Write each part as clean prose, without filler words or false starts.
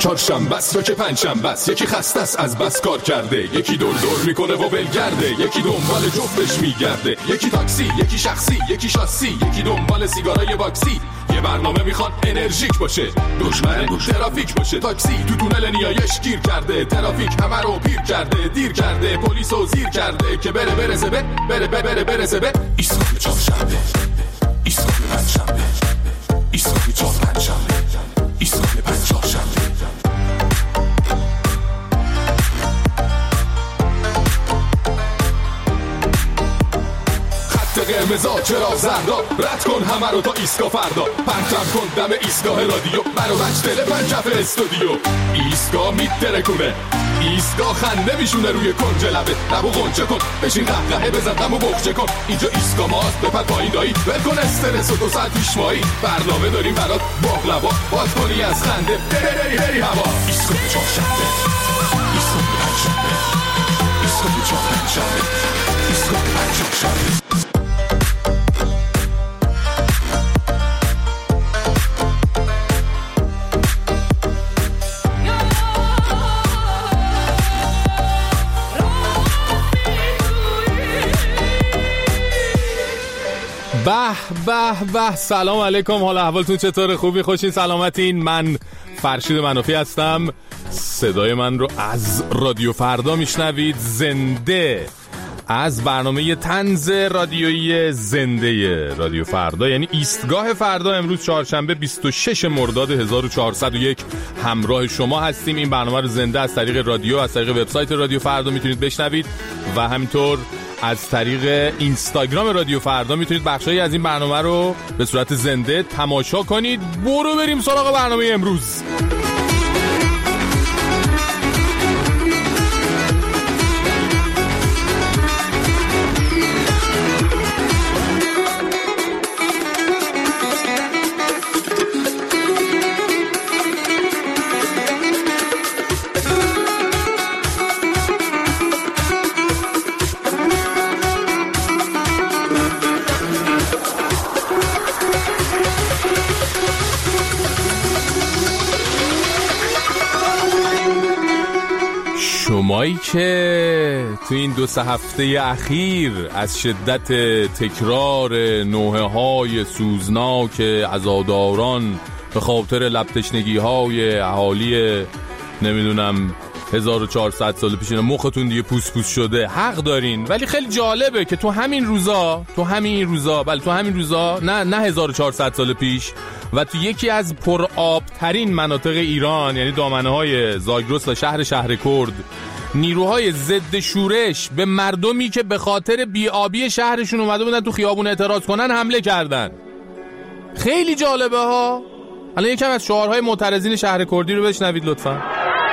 چهارشنبه است یا که پنجشنبه است، یکی خسته است از بس کار کرده، یکی دور دور میکنه و ولگرده، یکی دنبال جفتش میگرده، یکی تاکسی، یکی شخصی، یکی شاسی، یکی دنبال سیگارای واکسی. یه برنامه میخواد انرژیک باشه، دشمن ترافیک باشه. تاکسی تو تونل نیایش گیر کرده، ترافیک همه رو پیر کرده، دیر کرده، پلیسو زیر کرده که برسه به ایستگاه چهارشنبه، ایستگاه پنجشنبه، ایستگاه چهارشنبه، ایستگاه پنجشنبه. قرمزا چرا زردا، رد کن همه رو تا ایستگاه فردا، پرچم کن دم ایستگاه رادیو، برو بچ دل پنجف استودیو. ایستگاه میترکونه، ایستگاه خنده میشونه روی کنج لبه، لبو غنچه کن، بشین قهقهه بزن غمو بخچه کن. اینجا ایستگاه ماست، بپر پایین دایی، ول کن استرس و 2 ساعت پیش مایی. برنامه داریم برات باقلوا، باز کنی از خنده بری هوا. ایستگاه چهارشنبه، ایستگاه پنجشنبه، ایستگاه چهارشنبه، ایستگاه پنجشنبه. به سلام علیکم، حال احوالتون چطوره؟ خوبی؟ خوشین؟ سلامتین؟ من فرشید منافی هستم. صدای من رو از رادیو فردا میشنوید، زنده از برنامه طنز رادیویی زنده رادیو فردا، یعنی ایستگاه فردا. امروز چهارشنبه 26 مرداد 1401 همراه شما هستیم. این برنامه رو زنده از طریق رادیو، از طریق وبسایت رادیو فردا میتونید بشنوید و همینطور از طریق اینستاگرام رادیو فردا میتونید بخشایی از این برنامه رو به صورت زنده تماشا کنید. برو بریم سراغ برنامه امروز. شمایی که تو این 2-3 هفته اخیر از شدت تکرار نوحه‌های سوزناک عزاداران به خاطر لب‌تشنگی‌های اهالی نمیدونم 1400 سال پیش مختون دیگه پوس پوس شده، حق دارین. ولی خیلی جالبه که تو همین روزا نه 1400 سال پیش و تو یکی از پرآبترین مناطق ایران، یعنی دامنه‌های زاگرس و شهر کرد، نیروهای ضد شورش به مردمی که به خاطر بی‌آبی شهرشون اومده بودن تو خیابون اعتراض کنن حمله کردن. خیلی جالبه ها. الان یکم از شعارهای معترضین شهر کردی رو بشنوید لطفاً.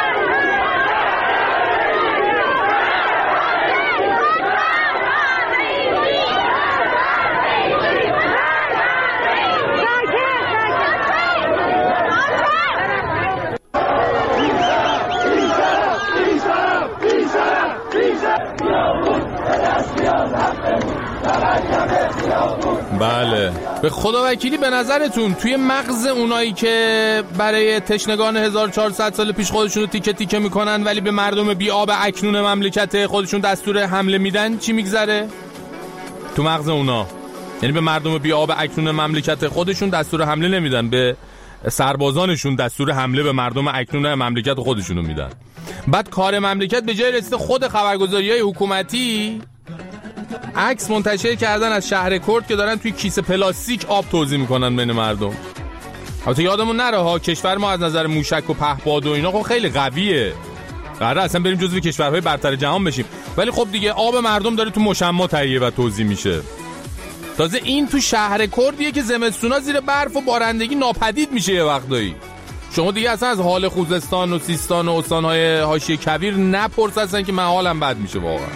بله، به خدا وکیلی به نظرتون توی مغز اونایی که برای تشنگان 1400 سال پیش خودشون رو تیکه تیکه میکنن ولی به مردم بی آب اکنون مملکت خودشون دستور حمله میدن چی میگذره؟ تو مغز اونا، یعنی به مردم بی آب اکنون مملکت خودشون دستور حمله نمیدن، به سربازانشون دستور حمله به مردم اکنون مملکت خودشونو میدن. بعد کار مملکت به جای رسیده خود خبرگزاری‌های حکومتی عکس منتشر کردن از شهر کرد که دارن توی کیسه پلاستیک آب توزیع میکنن بین مردم. البته یادمون نره ها، کشور ما از نظر موشک و پهپاد و اینا خب خیلی قویه، قراره اصلا بریم جزو کشورهای برتر جهان بشیم، ولی خب دیگه آب مردم داره تو مشما تهیه و توزیع میشه. تازه این تو شهر کردیه که زمستونا زیر برف و بارندگی ناپدید میشه یه وقتایی. شما دیگه اصلا از حال خوزستان و سیستان و استانهای حاشیه کویر نپرس اصلا که من حالم بد میشه واقعا.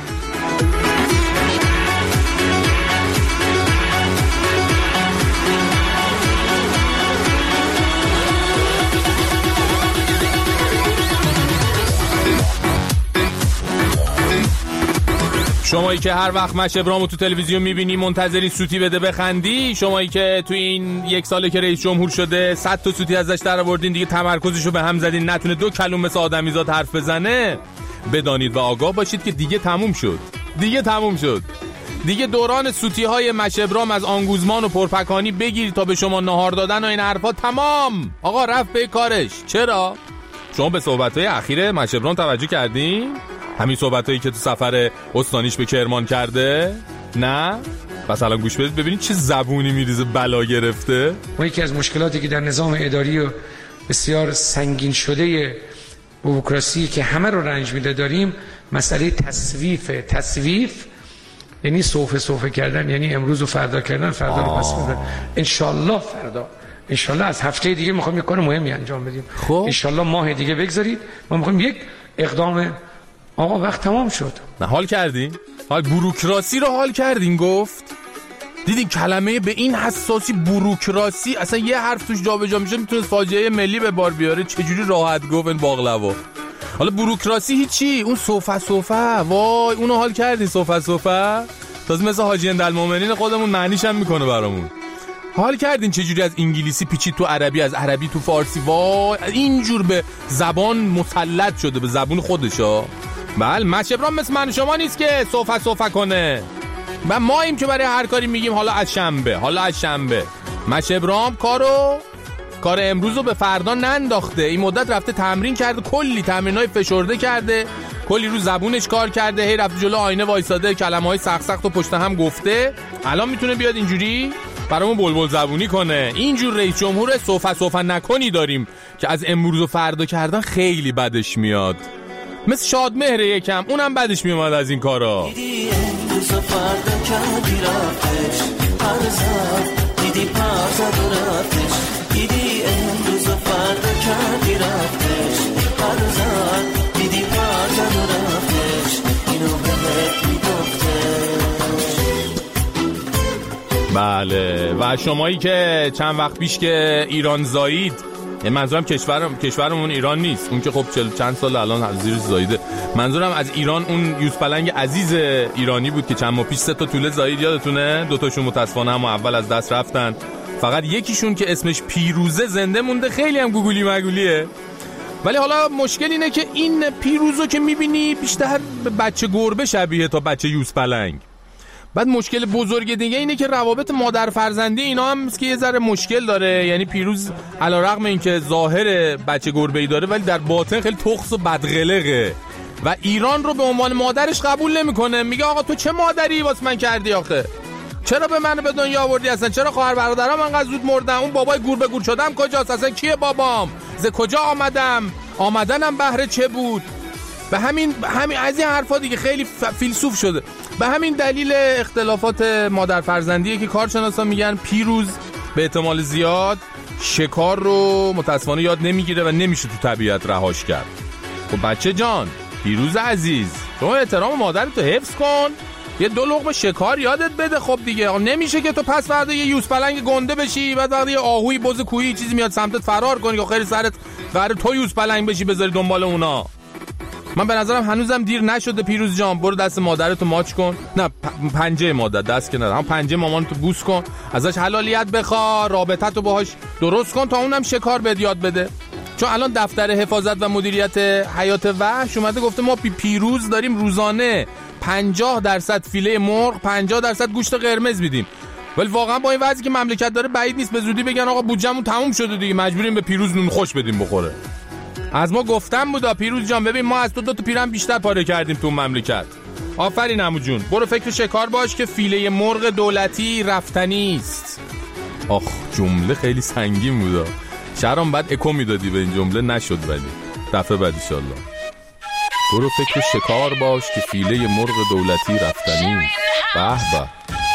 شمایی که هر وقت مش ابرامو تو تلویزیون میبینی منتظری سوتی بده بخندی، شمایی که تو این یک ساله که رئیس جمهور شده 100 تا سوتی ازش در آوردین دیگه تمرکزشو به هم زدین نتونه 2 کلمه مثل آدمیزاد حرف بزنه، بدانید و آگاه باشید که دیگه تموم شد. دیگه دوران سوتی های مش ابرام از آنگوزمان و پرپکانی بگیرید تا به شما نهار دادن و این حرفا تمام. آقا رفت به کارش. چرا؟ شما به صحبت‌های اخیر مش ابرام توجه کردین؟ همین صحبتایی که تو سفر استانیش به کرمان کرده؟ نه؟ پس الان گوش بدید ببینید چه زبونی میریزه بلا گرفته. ما یکی از مشکلاتی که در نظام اداری و بسیار سنگین شده بوروکراسی که همه رو رنج میده داریم، مسئله تصویف یعنی صوفه کردن، یعنی امروز و فردا کردن، فردا رو پس کردن. انشالله از هفته دیگه میخوام یک کار مهمی انجام بدیم. خب انشالله ماه دیگه بگذارید ما میخوام یک اقدام. آقا وقت تمام شد. نه حال کردین؟ حال بوروکراسی رو حال کردین گفت؟ دیدین کلمه به این حساسی بوروکراسی اصلا یه حرف توش جابجا میشه میتونه فاجعه ملی به بار بیاره. چجوری راحت گفت این باقلوا. حالا بوروکراسی هیچی، اون صوفه وای اونو حال کردین؟ صوفه تازه مثل حاجی اندالمومنین خودمون معنیش هم میکنه برامون. حال کردین چجوری از انگلیسی پیچید تو عربی، از عربی تو فارسی؟ وای اینجور به زبان مسلط شده، به زبون خودشا. بله مش ابرام مثل من شما نیست که صوفه کنه. و ماییم که برای هر کاری میگیم حالا از شنبه. مش ابرام کار امروز رو به فردا ننداخته. این مدت رفته تمرین کرده، کلی تمرینای فشرده کرده، کلی رو زبونش کار کرده، هی رفته جلو آینه وایساده کلمه‌های سخت و پشت هم گفته. الان میتونه بیاد اینجوری برامون بلبل زبونی کنه. اینجور رئیس جمهور صوفه نکنی داریم که از امروز و فردا کردن خیلی بدش میاد. مثل شادمهر یکم اونم بدش میومد از این کارا. دیدی امروز و فردا کردی رفتش دیدی پازد و رفتش دیدی امروز و فردا کردی رفتش دیدی پازد و رفتش اینو بهت میگفتش. بله و شمایی که چند وقت پیش که ایران زایید، منظورم کشورمون ایران نیست، اون که خب چند سال الان زیر زاییده، منظورم از ایران اون یوزپلنگ عزیز ایرانی بود که چند ماه پیش 3 تا توله زایید، یادتونه؟ 2 تاشون متاسفانه هم اول از دست رفتن، فقط یکیشون که اسمش پیروزه زنده مونده، خیلی هم گوگولی مگولیه. ولی حالا مشکل اینه که این پیروزو که میبینی بیشتر به بچه گربه شبیه تا بچه یوزپلنگ. بعد مشکل بزرگ دیگه اینه که روابط مادر فرزندی اینا هم که یه ذره مشکل داره. یعنی پیروز علیرغم اینکه ظاهر بچه گربه‌ای داره ولی در باطن خیلی تخس و بدقلقه و ایران رو به عنوان مادرش قبول نمیکنه. میگه آقا تو چه مادری واسه من کردی آخه؟ چرا به من به دنیا آوردی اصلا؟ چرا خواهر برادرام انقدر زود مردن؟ اون بابای گور به گور شدم کجاست؟ اصلا کیه بابام؟ ز کجا آمدنم بهره چه بود؟ به همین از این حرفا دیگه خیلی فیلسوف شده. به همین دلیل اختلافات مادر فرزندیه که کارشناسا میگن پیروز به احتمال زیاد شکار رو متاسفانه یاد نمیگیره و نمیشه تو طبیعت رهاش کرد. خب بچه جان، پیروز عزیز، تو احترام مادرتو حفظ کن، یه 2 لقمه شکار یادت بده. خب دیگه نمیشه که تو پس فردا یه یوزپلنگ گنده بشی، بعد وقتی یه آهوی بز کوهی چیزی میاد سمتت فرار کنی که خیلی سرت قراره تو یوزپلنگ بشی بذاری دنبال اونا. من به نظرم هنوزم دیر نشده پیروز جان، برو دست مادرتو ماچ کن، نه پنجه مادر، دست که نه، هم پنجه مامانتو بوس کن، ازش حلالیت بخوا، رابطتو باهاش درست کن تا اونم شکار بهت یاد بده. چون الان دفتر حفاظت و مدیریت حیات وحش اومده گفته ما پیروز داریم روزانه 50% فیله مرغ 50% گوشت قرمز میدیم. ولی واقعا با این وضعی که مملکت داره بعید نیست به زودی بگن آقا بودجه‌مون تموم شده دیگه، مجبوریم به پیروز نون خوش بدیم بخوره. از ما گفتم بودا پیروز جان، ببین ما از تو 2 تا پیرم بیشتر پاره کردیم تو مملکت. آفرین عمو جون، برو فکر شکار باش که فیله مرغ دولتی رفتنی است. آخ جمله خیلی سنگین بودا، شهرام بعد اکو میدادی به این جمله، نشد ولی دفعه بعد ان شاءالله. برو فکر شکار باش که فیله مرغ دولتی رفتنی است. به به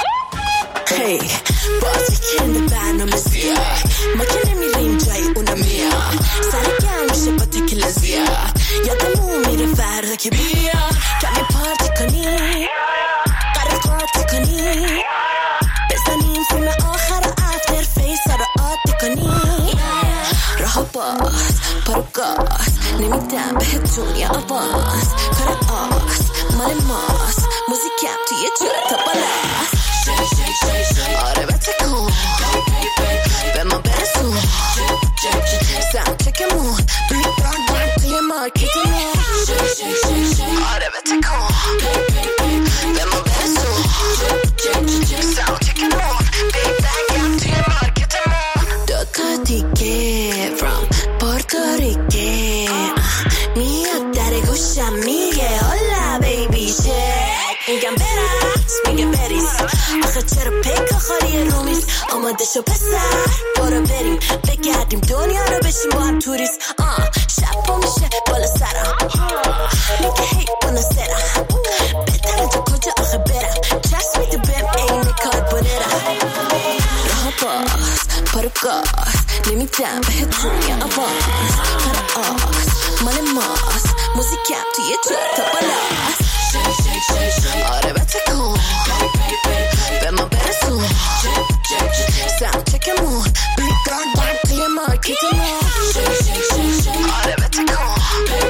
هی بازی کنده برنامه زیاد، ما که نمیریم جایی اونا میاد، سرگرم میشه با تکل زیاد، یادمون میره فردا که بیاد، کمی پارتی کنی قرار قاطی کنی، بزنیم فیلم آخر و افتر فیس رو عادی کنی، راه باز پرو گاز نمیدم بهتون یه آواز کار آس مال ماست موزیکم توی جوره تا بالاست آره بتکن به ما برسون ساوند چکمون توی مارکتمون آره بتکن به ما برسون ساوند چکمون بیبنگم توی مارکتمون دوتا دیگه from پورتوریکه میاد در گوشم میگه hola baby shake میگم برقص میگه بریز آخه چرا پیک آخری رومیز آماده شو پسر برو بریم بگردیم دنیا رو بشیم با هم توریست شب پا میشه بالا سرم میگه هی بانا سرم بهتره تو کجا آخه برم چشم میده بهم این کاربونرم راه باز پارو گاز نمیدم بهتون یه آواز کار آس مال ماست موزیکم توی جوره تا بالاست آره بتکن به ما برسون ساوند چکمون توی مارکتمون آره بتکن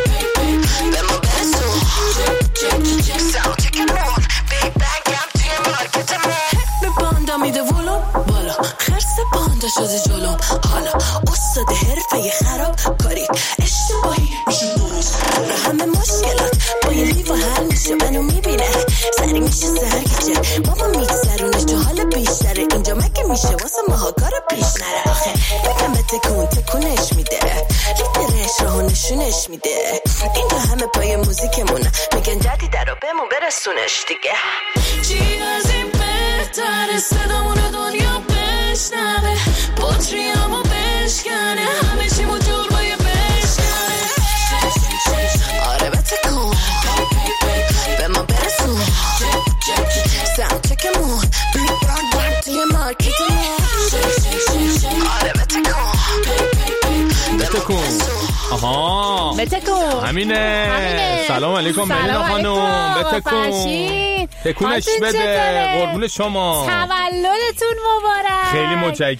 به ما برسون ساوند چکمون بیبنگم توی مارکتمون به باندا میده ولوم بالا خرس باندا شده جلوم حالا استاد حرفه خراب کاری اشتباهی میشه درست به همه مشکلات با یه لیوان حل میشه منو میبینه سری میشه سرگیچه بابا میگذرونش تو حال بیشتره اینجا مگه میشه واسه ماها کارا پیش نره آخه بگم به تکونش میده لیدرش راهو نشونش میده اینجا همه پای موزیکمونه میگن جدی درو بهمون برسونش دیگه چی از این بهتره صدامون رو دنیا بشنوه پوتریامو بشکنه همه چیمو جور با یه بشکنه آره بتکن به ما برسون ساوند چکمون توی مارکتمون آره بتکن آها همینه. سلام علیکم ملینا خانم. تکونش بده قربون شما. تولدتون مبارک. خیلی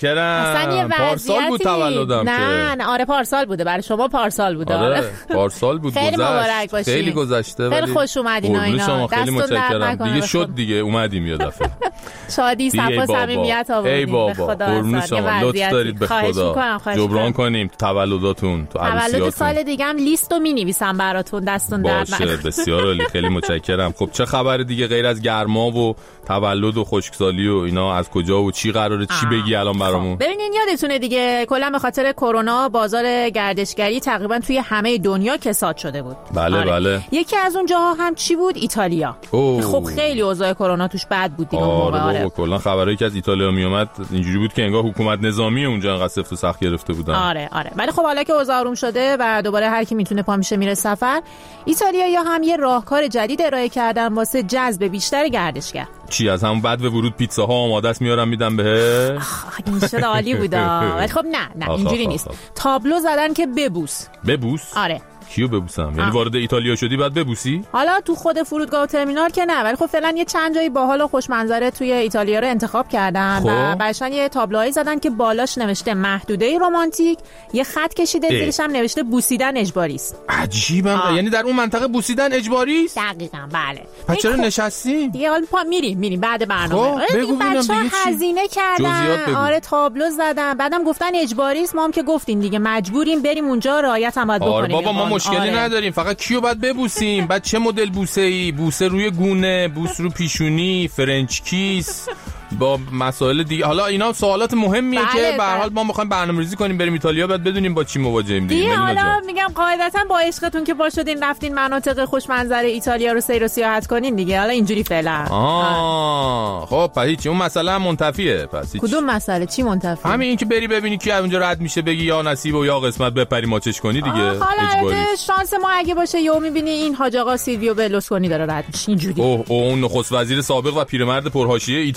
متشکرم. پارسال بود تولدم. نه آره پارسال بوده، برای شما پارسال بوده. آره پارسال بود. خیلی مبارک باشین. خیلی گذشته خیلی خوش اومدین اینا. خیلی متشکرم. دیگه شد دیگه اومدیم یه دفعه. شادی صفا صمیمیت آوردین. ای بابا قربون شما. لطف دارید به خدا. جبران کنیم تولداتون تو عروسیاتون. تولد سال دیگه هم لیستو می‌نویسم براتون. دستون درد نکنه. بسیار عالی. خیلی متشکرم. خب چه خبر دیگه غیر از گرما و تولد و خشکسالی و اینا؟ از کجا و چی قراره چی بگی الان برامون؟ ببینین یادتونه دیگه کلا به خاطر کرونا بازار گردشگری تقریبا توی همه دنیا کساد شده بود. بله آره. بله. یکی از اون جاها هم چی بود؟ ایتالیا. خب خیلی اوضاع کرونا توش بد بود دیگه. آره کلا خبرایی که از ایتالیا میومد اینجوری بود که انگار حکومت نظامی اونجا انقدر سفت و سخت گرفته بودن. آره ولی خب حالا که اوضاع آروم شده و دوباره هر کی میتونه پا میشه میره سفر، ایتالیایی‌ها هم یه راهکار جدید ارائه کردن واسه جذب بیشتر گردشگر. چی از همون بعد به ورود پیتزاها آماده است میارم میدم بهش؟ این شد عالی بودا. ولی خب نه اینجوری نیست. تابلو زدن که ببوس. آره. کیو ببوسم؟ یعنی وارد ایتالیا شدی بعد ببوسی؟ حالا تو خود فرودگاه و ترمینال که نه، ولی خب فعلا یه چند جایی باحال و خوش منظره توی ایتالیا رو انتخاب کردن و بعدشن یه تابلوهایی زدن که بالاش نوشته محدوده رمانتیک، یه خط کشیده زیرش هم نوشته بوسیدن اجباری است. عجیبه. یعنی در اون منطقه بوسیدن اجباری است؟ دقیقاً بله. پس چرا نشستی؟ دیگه حالا میریم بعد برنامه. این بچه‌ها هزینه کردن. آره تابلو زدن، بعدم گفتن اجباری است. ما هم که گفتیم دیگه مجبوریم بریم اونجا، رعایت هم باید بکنیم. بابا ما مشکلی نداریم، فقط کیو باید ببوسیم؟ بعد چه مدل بوسه‌ای؟ بوسه روی گونه، بوس رو پیشونی، فرنچ کیس با مسائل دیگه. حالا اینا سوالات مهمیه که به هر حال ما می‌خوایم برنامه‌ریزی کنیم بریم ایتالیا، بعد بدونیم با چی مواجهیم دیگه. حالا میگم قاعدتاً با عشقتون که پا شدین رفتین مناطق خوش منظره ایتالیا رو سیر و سیاحت کنین دیگه. حالا اینجوری فعلا. خب پس هیچ اون مسئله هم منتفیه. پس کدوم مسئله؟ چی منتفی؟ همین این که بری ببینی کی اونجا رد میشه بگی یا نصیب و یا قسمت بپری ماچش کنی دیگه. اجباری. شانس ما اگه باشه یهو می‌بینی این حاج آقا سیلویو برلوسکونی داره رد میشه اینجوری. اون نخست وزیر سابق و پیرمرد پرحاشیه ایتالیایی.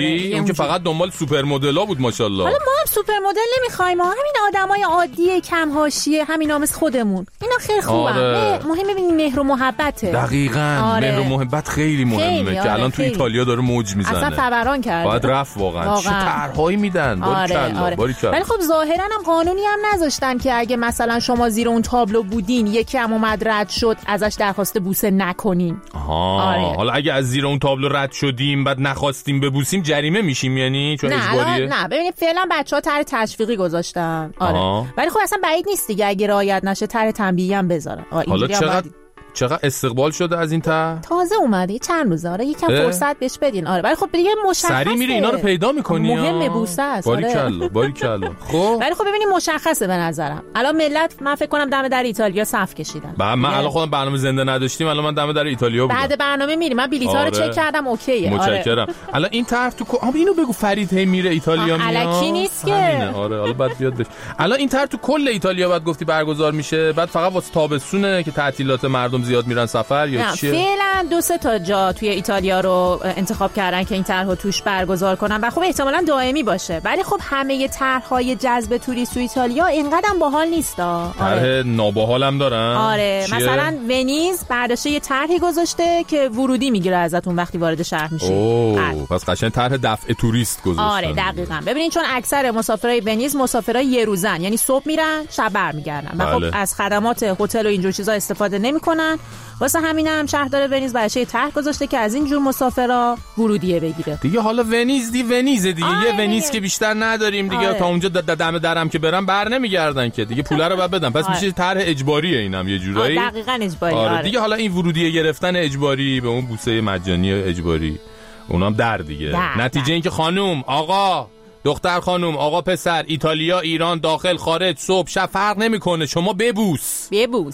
نداری؟ اون که فقط دنبال سوپر مدل‌ها بود ماشاءالله. حالا ما هم سوپر مدل نمی‌خوایم، ما همین آدمای عادی کم حاشیه، همینا مثل خودمون. اینا خیلی خوبه. مهم ببینید مهر و محبته. دقیقاً. مهر و محبت خیلی مهمه که الان تو ایتالیا داره موج میزنه. اصلا فوران کرده. باید رفت واقعا. چه طرحهایی میدن. باریکلا. ولی خب ظاهراً هم قانونی هم نذاشتن که اگه مثلا شما زیر اون تابلو بودین یکی هم اومد رد شد ازش درخواست بوسه نکنین. حالا اگه از زیر اون تابلو رد شدیم بعد نخواستیم ببوسیم جریمه میشیم یعنی چون اجباریه؟ نه ببینید فعلا بچه‌ها طرح تشویقی گذاشتن. ولی خب اصلا بعید نیست دیگه اگه رعایت نشه طرح تنبیهی هم بذارن. حالا چقدر استقبال شده از این تازه اومده چند روزه. یکم فرصت بهش بدین. ولی خب دیگه مشخصه سری میره اینا رو پیدا می‌کنی. مهمه بوسه است. باریکلا. خب ولی خب ببینید مشخصه به نظرم. الان ملت من فکر کنم دم در ایتالیا صف کشیدن. من الان خودم برنامه زنده نداشتیم، الان من دم در ایتالیا بودم. بعد برنامه میریم. من بلیط‌ها رو چک کردم اوکیه. متشکرم. الان این طرف تو اینو بگو فرید هی میره ایتالیا میاد. الکی نیست که. حالا بعد بیاد بشه. الان این طرح تو کل ایتالیا بعد گفتی برگزار میشه، بعد فقط واسه تابستونه که تعطیلات مردم زیاد میرن سفر یا چیه؟ فعلا 2-3 تا جا توی ایتالیا رو انتخاب کردن که این طرحو توش برگزار کنن و خب احتمالاً دائمی باشه. ولی خب همه طرح‌های جذب توریست تو ایتالیا اینقدرم باحال نیستا. طرح ناباحال هم دارن. مثلا ونیز برداشته یه طرحی گذاشته که ورودی میگیره ازتون وقتی وارد شهر میشی. پس قشنگ طرح دفع توریست گذاشتن. دقیقاً. ببینین چون اکثر مسافرای ونیز مسافرای یه روزن، یعنی صبح میرن شب برمیگردن و خب از خدمات هتل و اینجور چیزا استفاده نمیکنن. واسه همینم شهردار ونیز برای طرح گذاشته که از این جور مسافرا ورودیه بگیره. دیگه حالا ونیز دیگه یه ونیز که بیشتر نداریم دیگه. تا اونجا دم درم که برم بر نمیگردن که دیگه پوله رو بعد بدم. پس میشه طرح اجباریه اینم یه جورایی. دقیقاً اجباری. دیگه حالا این ورودیه گرفتن اجباری به اون بوسه مجانی اجباری اونام در دیگه. نتیجه این که خانم آقا دختر خانم آقا پسر ایتالیا ایران داخل خارج صبح شب فرق نمیکنه، شما ببوس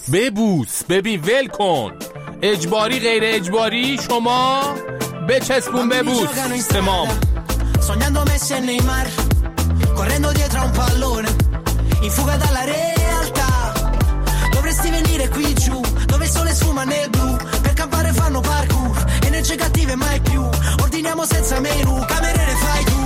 ببین ول کن. اجباری غیر اجباری شما بچسبون ببوس. تمام. Sognando Messi e Neymar, correndo dietro a un pallone, in fuga dalla realtà. Dovresti venire qui giù, dove il sole sfuma nel blu, per campare fanno parkour, energie cattive mai più. Ordiniamo senza menù, cameriere fai tu.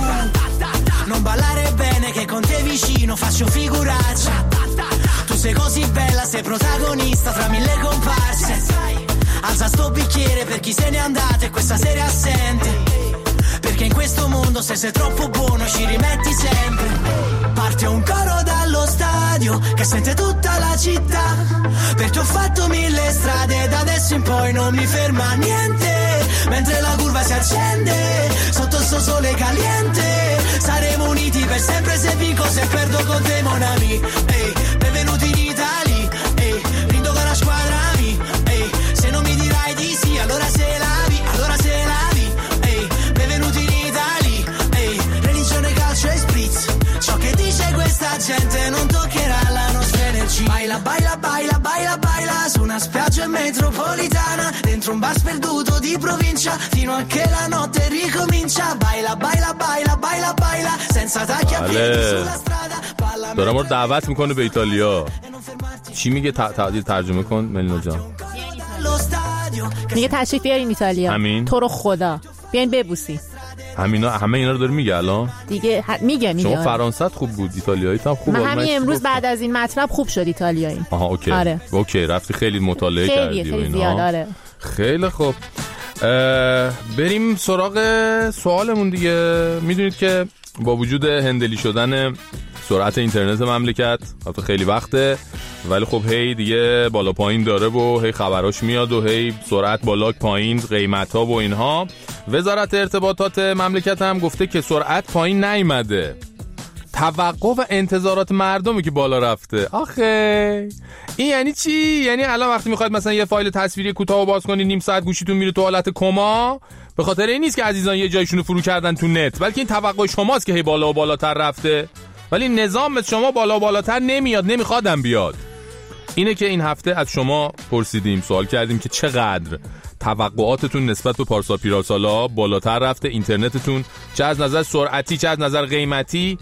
Non ballare bene che con te vicino faccio figuraccia. Tu sei così bella, sei protagonista tra mille comparse. Alza sto bicchiere per chi se n'è andato e questa sera è assente. Perché in questo mondo se sei troppo buono ci rimetti sempre. Parte un coro dallo stadio che sente tutta la città. Per te ho fatto 1000 strade e da adesso in poi non mi ferma niente. Mentre la curva si accende sotto sto sole caliente. Saremo uniti per sempre se vinco, se perdo con te mon ami. Ehi, benvenuti in Italia. Ehi, rindo con la squadra mi. Ehi, se non mi dirai di sì allora se lavi. Ehi, benvenuti in Italia. Ehi, religione, calcio e spritz. Ciò che dice questa gente non toccherà la nostra energia. Baila, baila, baila, baila, baila su una spiaggia metropolitana, dentro un bar sperduto di provincia, fino a che la notte ricomincia. Baila, baila, baila, baila, baila senza tacchi a piedi sulla strada. دارم رو دعوت میکنه به ایتالیا. چی میگه ترجمه کن ملینا جان؟ میگه تشریف بیارین ایتالیا. همین تو رو خدا بیاین ببوسی. همه اینا رو داره میگه الان دیگه میگه شما فرانسه‌ت خوب بود ایتالیایی هم خوب بود. من همین امروز بعد از این مطلب خوب شد ایتالیایی. اوکی. اوکی رفتی خیلی مطالعه کردی و اینا. خیلی خوب. بریم سراغ سوالمون دیگه. میدونید که با وجود هندلی شدن سرعت اینترنت مملکت البته خیلی وقته، ولی خب هی دیگه بالا پایین داره و هی خبراش میاد و هی سرعت بالا پایین قیمت‌ها و اینها. وزارت ارتباطات مملکت هم گفته که سرعت پایین نیامده، توقع و انتظارات مردمی که بالا رفته. آخه این یعنی چی؟ یعنی الان وقتی میخواید مثلا یه فایل تصویری کوتاه باز کنید نیم ساعت گوشیتون میره تو حالت کما، به خاطر این نیست که عزیزان یه جایشونو فرو کردن تو نت، بلکه این توقع شماست که هی بالا و بالاتر رفته، ولی نظام مثل شما بالا و بالاتر نمیاد، نمیخوادم بیاد. اینه که این هفته از شما پرسیدیم، سوال کردیم که چقدر توقعاتتون نسبت به پارسال پیراسالا بالاتر رفته، اینترنتتون چه از نظر سرعتی چه از نظر قیمتی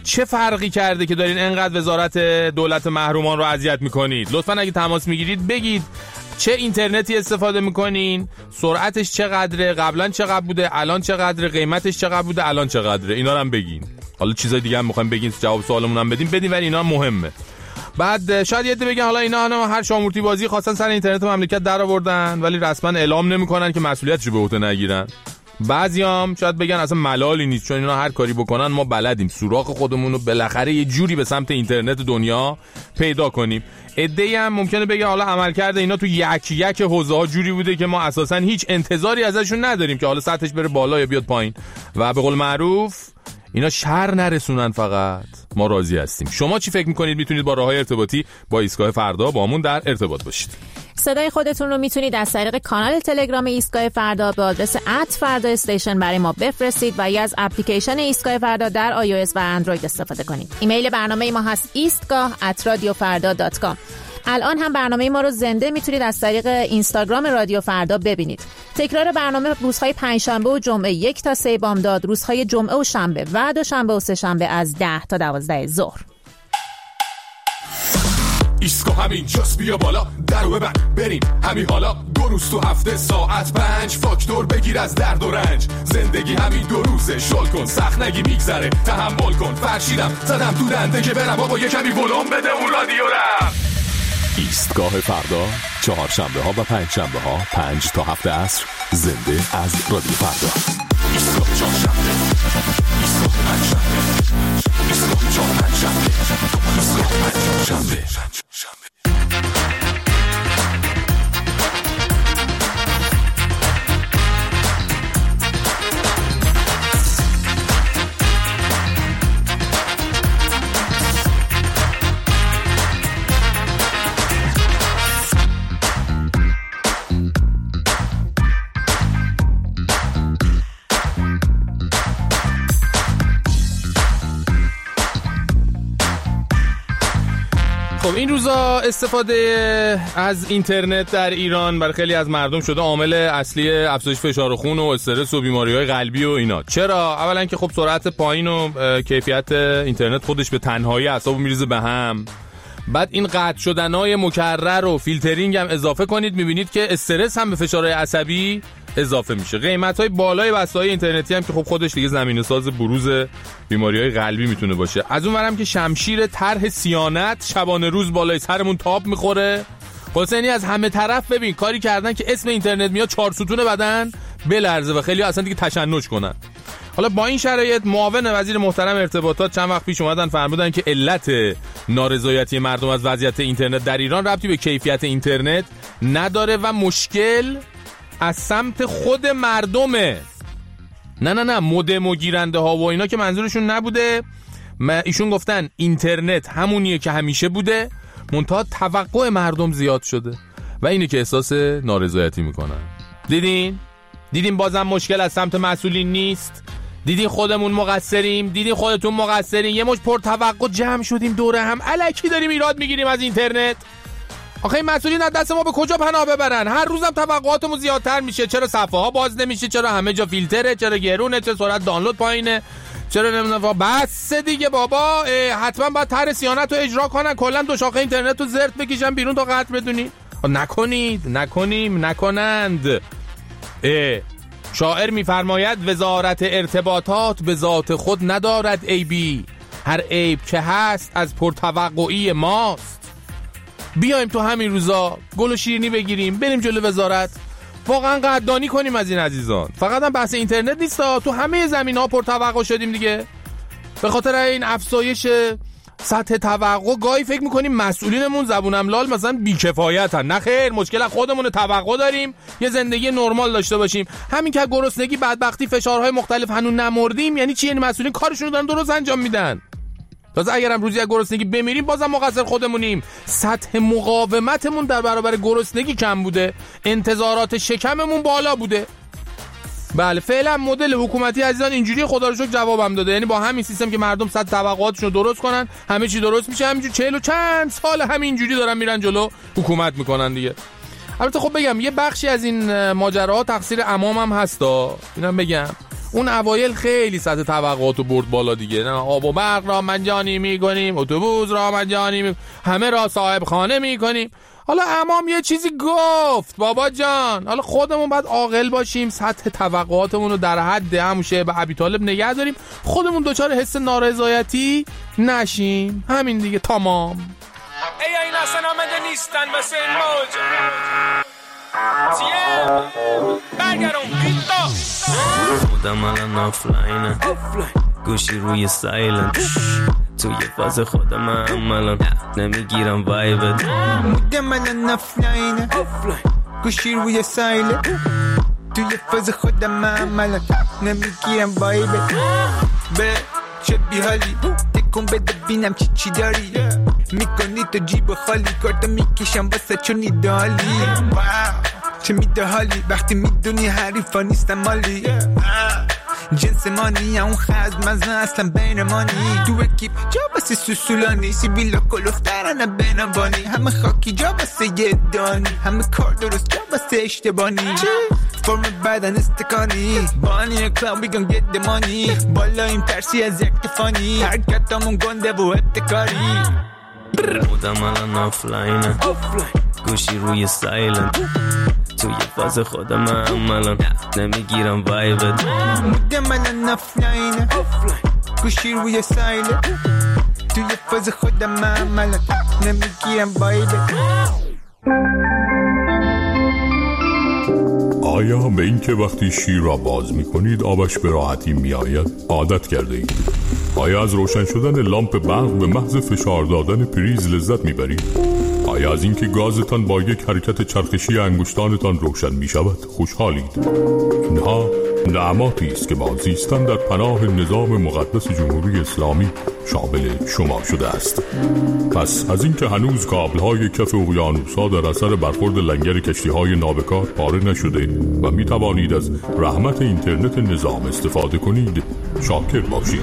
چه فرقی کرده که دارین انقدر وزارت دولت محرومان رو اذیت میکنید؟ لطفاً اگه تماس میگیرید بگید چه اینترنتی استفاده میکنین، سرعتش چقدره، قبلا چقدر بوده، الان چقدره، قیمتش چقدر بوده، الان چقدره. اینا رو هم بگین. حالا چیزای دیگه هم میخوایم بگین، جواب سوالمون هم بدین، ولی اینا مهمه. بعد شاید یه عده بگن حالا اینا هر شامورتی بازی خواستن سر اینترنت مملکت در آوردن ولی رسما اعلام نمیکنن که مسئولیتشو به عهده نگیرن. بعضیام شاید بگن اصلا ملالی نیست چون اینا هر کاری بکنن ما بلدیم سوراخ خودمون رو بالاخره یه جوری به سمت اینترنت دنیا پیدا کنیم. عده‌ای هم ممکنه بگن حالا عملکرد اینا تو یک حوزه‌ها جوری بوده که ما اساسا هیچ انتظاری ازشون نداریم که حالا سطحش بره بالا یا بیاد پایین و به قول معروف اینا شر نرسونن، فقط ما راضی هستیم. شما چی فکر میکنید؟ میتونید با راههای ارتباطی با ایستگاه فردا با همون در ارتباط باشید. صدای خودتون رو میتونید از طریق کانال تلگرام ایستگاه فردا به آدرس @فردا استیشن برای ما بفرستید و یا از اپلیکیشن ایستگاه فردا در iOS و اندروید استفاده کنید. ایمیل برنامه ما هست eastgah@radiofarda.com. الان هم برنامه ما رو زنده میتونید از طریق اینستاگرام رادیو فردا ببینید. تکرار برنامه روزهای پنجشنبه و جمعه 1 تا 3 بامداد، روزهای جمعه و شنبه و دوشنبه و سه‌شنبه از 10 تا 12 ظهر. ایستگاه همین جاست، بیا بالا درو ببند بریم همین حالا. 2 روز تو هفته ساعت 5 فاکتور بگیر از درد و رنج. زندگی همین 2 روزه، شل کن سخت نگی میگذره، تحمل کن. فرشیدم زدم تو دنده که برم بابا یه کمی ولوم بده اون رادیو رم. ایستگاه فردا چهارشنبه ها و پنجشنبه ها 5 تا 7 عصر زنده از رادیو فردا. ایستگاه چهارشنبه، ایستگاه پنجشنبه، ایستگاه چهارشنبه، ایستگاه پنجشنبه. خب این روزا استفاده از اینترنت در ایران برای خیلی از مردم شده عامل اصلی افزایش فشار خون و استرس و بیماری‌های قلبی و اینا. چرا؟ اولا که خب سرعت پایین و کیفیت اینترنت خودش به تنهایی اعصابو میریزه به هم. بعد این قطع شدنای مکرر و فیلترینگ هم اضافه کنید میبینید که استرس هم به فشارهای عصبی اضافه میشه. قیمت‌های بالای وسایل اینترنتی هم که خب خودش دیگه زمینه‌ساز بروز بیماری‌های قلبی میتونه باشه. از اونورم که شمشیر طرح صیانت شبانه روز بالای سرمون تاب میخوره. خلاصه از همه طرف ببین کاری کردن که اسم اینترنت میاد 4 ستون بدن بلرزه و خیلی اصلا دیگه تشنج کنن. حالا با این شرایط معاون وزیر محترم ارتباطات چند وقت پیش اومدن فرمودن که علت نارضایتی مردم از وضعیت اینترنت در ایران ربطی به کیفیت اینترنت نداره و مشکل از سمت خود مردمه. نه مودم و گیرنده ها و اینا که منظورشون نبوده. ایشون گفتن اینترنت همونیه که همیشه بوده، منتها توقع مردم زیاد شده و اینه که احساس نارضایتی میکنن. دیدین بازم مشکل از سمت مسئولین نیست. دیدین خودمون مقصریم، دیدین خودتون مقصرین. یه مش پر توقع جمع شدیم دوره هم الکی داریم ایراد میگیریم از اینترنت. آخه این مسئولین از دست ما به کجا پناه ببرن؟ هر روزم توقعاتمون زیادتر میشه. چرا صفحه ها باز نمیشه؟ چرا همه جا فیلتره؟ چرا گرونه؟ چرا سرعت دانلود پایینه؟ چرا نمیدونم. بس دیگه بابا، حتما باید طرح صیانت رو اجرا کنن، کلا دو شاخه اینترنت رو زرت بکشن بیرون تا قطع بدونی. نکنند. شاعر میفرماید وزارت ارتباطات به ذات خود ندارد عیبی، هر عیب که هست از پرتوقعی ماست. بیایم تو همین روزا گل و شیرینی بگیریم بریم جلو وزارت، واقعا قدردانی کنیم از این عزیزان. فقط هم بحث اینترنت نیست، تو همه زمینه‌ها پرتوقع شدیم دیگه. به خاطر این افزایش سطح توقع گاهی فکر میکنیم مسئولینمون زبونم لال مثلا بیکفایتن. نه خیر، مشکل خودمون توقع داریم یه زندگی نرمال داشته باشیم. همین که گرسنگی، بدبختی، فشارهای مختلف هنوز نمردیم یعنی چی؟ یعنی مسئولین کارشون رو دارن درست انجام میدن. تازه اگرم روزی از گرسنگی بمیریم بازم مقصر خودمونیم. سطح مقاومتمون در برابر گرسنگی کم بوده، انتظارات شکممون بالا بوده. بله فعلا مدل حکومتی عزیزان اینجوری، خدا رو شکر جوابم داده. یعنی با همین سیستم که مردم صد توقعاتشون رو درست کنن همه چی درست میشه. همینجوری 40 و چند سال همینجوری دارن میرن جلو حکومت میکنن دیگه. البته خب بگم یه بخشی از این ماجراها تقصیر عمامم هستا، اینم بگم اون اوایل خیلی سطح توقعاتو برد بالا دیگه. نه آب و برق را مجانی میکنیم، اتوبوس را مجانی همه را صاحب خانه میکنیم. حالا امام یه چیزی گفت بابا جان، حالا خودمون باید عاقل باشیم، سطح توقعاتمون رو در حد هموشه به ابی طالب نگه داریم، خودمون دچار حس نارضایتی نشیم. همین دیگه، تمام. این اصلا آمده نیستن واسه این موج. برگرون بیتا خودم الان آفلاینه، گوشی روی سایلنت، توی فاز خودم الان نمیگیرم وایبت. بودم الان آفلاینه، گوشی روی سایلنت، توی فاز خودم الان نمیگیرم وایبت. به چه بیحالی تکون بده بینم چی داری، میکنی تو جیب خالی، کارتو میکشم واسه چون ایدالی. چه میده حالی وقتی میدونی حریفا نیستم مالی، جنس مانی اون خزم مزن اصلا بین مانی. تو اکیب جا بسی سوسولانی، سیبیلا کلوفترانه بینبانی، همه خاکی جا بسه یه دانی، همه کار درست جا بسه اشتبانی. فرم بدن استکانی بانی کلام بیگم گت دمانی، بالا این ترسی از یک تفانی، حرکتامون گنده و ابتکاری. بودم الان آفلاینه، گوشی روی سایلنت، توی فاز خودم الان نمیگیرم وایبت. بودم الان آفلاینه، گوشی روی سایلنت، توی فاز خودم الان نمیگیرم وایبت. آیا به این که وقتی شیر را باز می کنید آبش به راحتی می آید عادت کرده اید؟ آیا از روشن شدن لامپ برق به محض فشار دادن پریز لذت می برید؟ آیا از اینکه گازتان با یک حرکت چرخشی انگشتانتان روشن می شود خوشحالید؟ اینها نعماتی است که با زیستن در پناه نظام مقدس جمهوری اسلامی شامل شما شده است. پس از اینکه هنوز کابل‌های کف اقیانوس‌ها در اثر برخورد لنگر کشتی‌های نابکار پاره نشده و می توانید از رحمت اینترنت نظام استفاده کنید، شاکر باشید.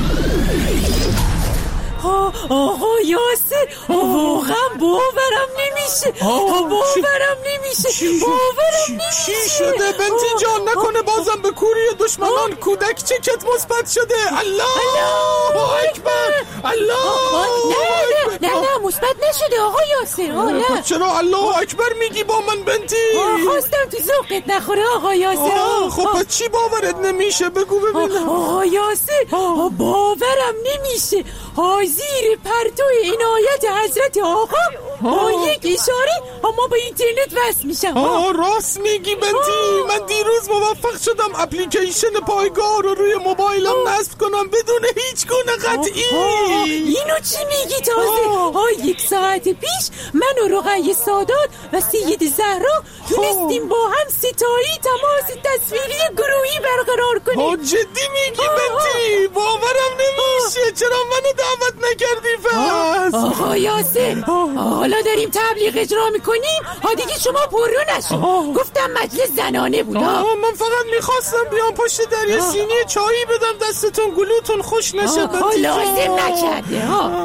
آقا یاسر، واقعا باورم نمیشه، باورم نمیشه. چی شده بنتی جان؟ نکنه بازم به کوری دشمنان کودک چکت مثبت شده؟ الله اکبر، الله. نه مثبت نشده آقا یاسر. نه چرا الله اکبر میگی با من بنتی؟ خواستم تو ذوقت نخوره آقا یاسر. خب چی باورت نمیشه؟ بگو ببینم. آقا یاسر باورم نمیشه، زیر پرتو عنایت حضرت آقا با یک اشاره اما با اینترنت وصل میشم. راست میگی بنتی، من دیروز موفق شدم اپلیکیشن پایگاه رو روی موبایلم نصب کنم بدون هیچ گونه قطعی. اینو چی میگی تازه؟ یک ساعت پیش من و رقیه سادات و سید زهرا تونستیم با هم ستایی تماس تصویری گروهی برقرار کنیم. جدی میگی بنتی؟ باورم نمیشه. چرا منو دعوت نکردی پس؟ آقا یاسر حالا داریم تبلیغ اجرا میکنیم، دیگه شما پررو نشو. گفتم مجلس زنانه بود. من فقط میخواستم بیام پشت در یه سینی چایی بدم دستتون گلوتون خوش نشه. لازم نکرده.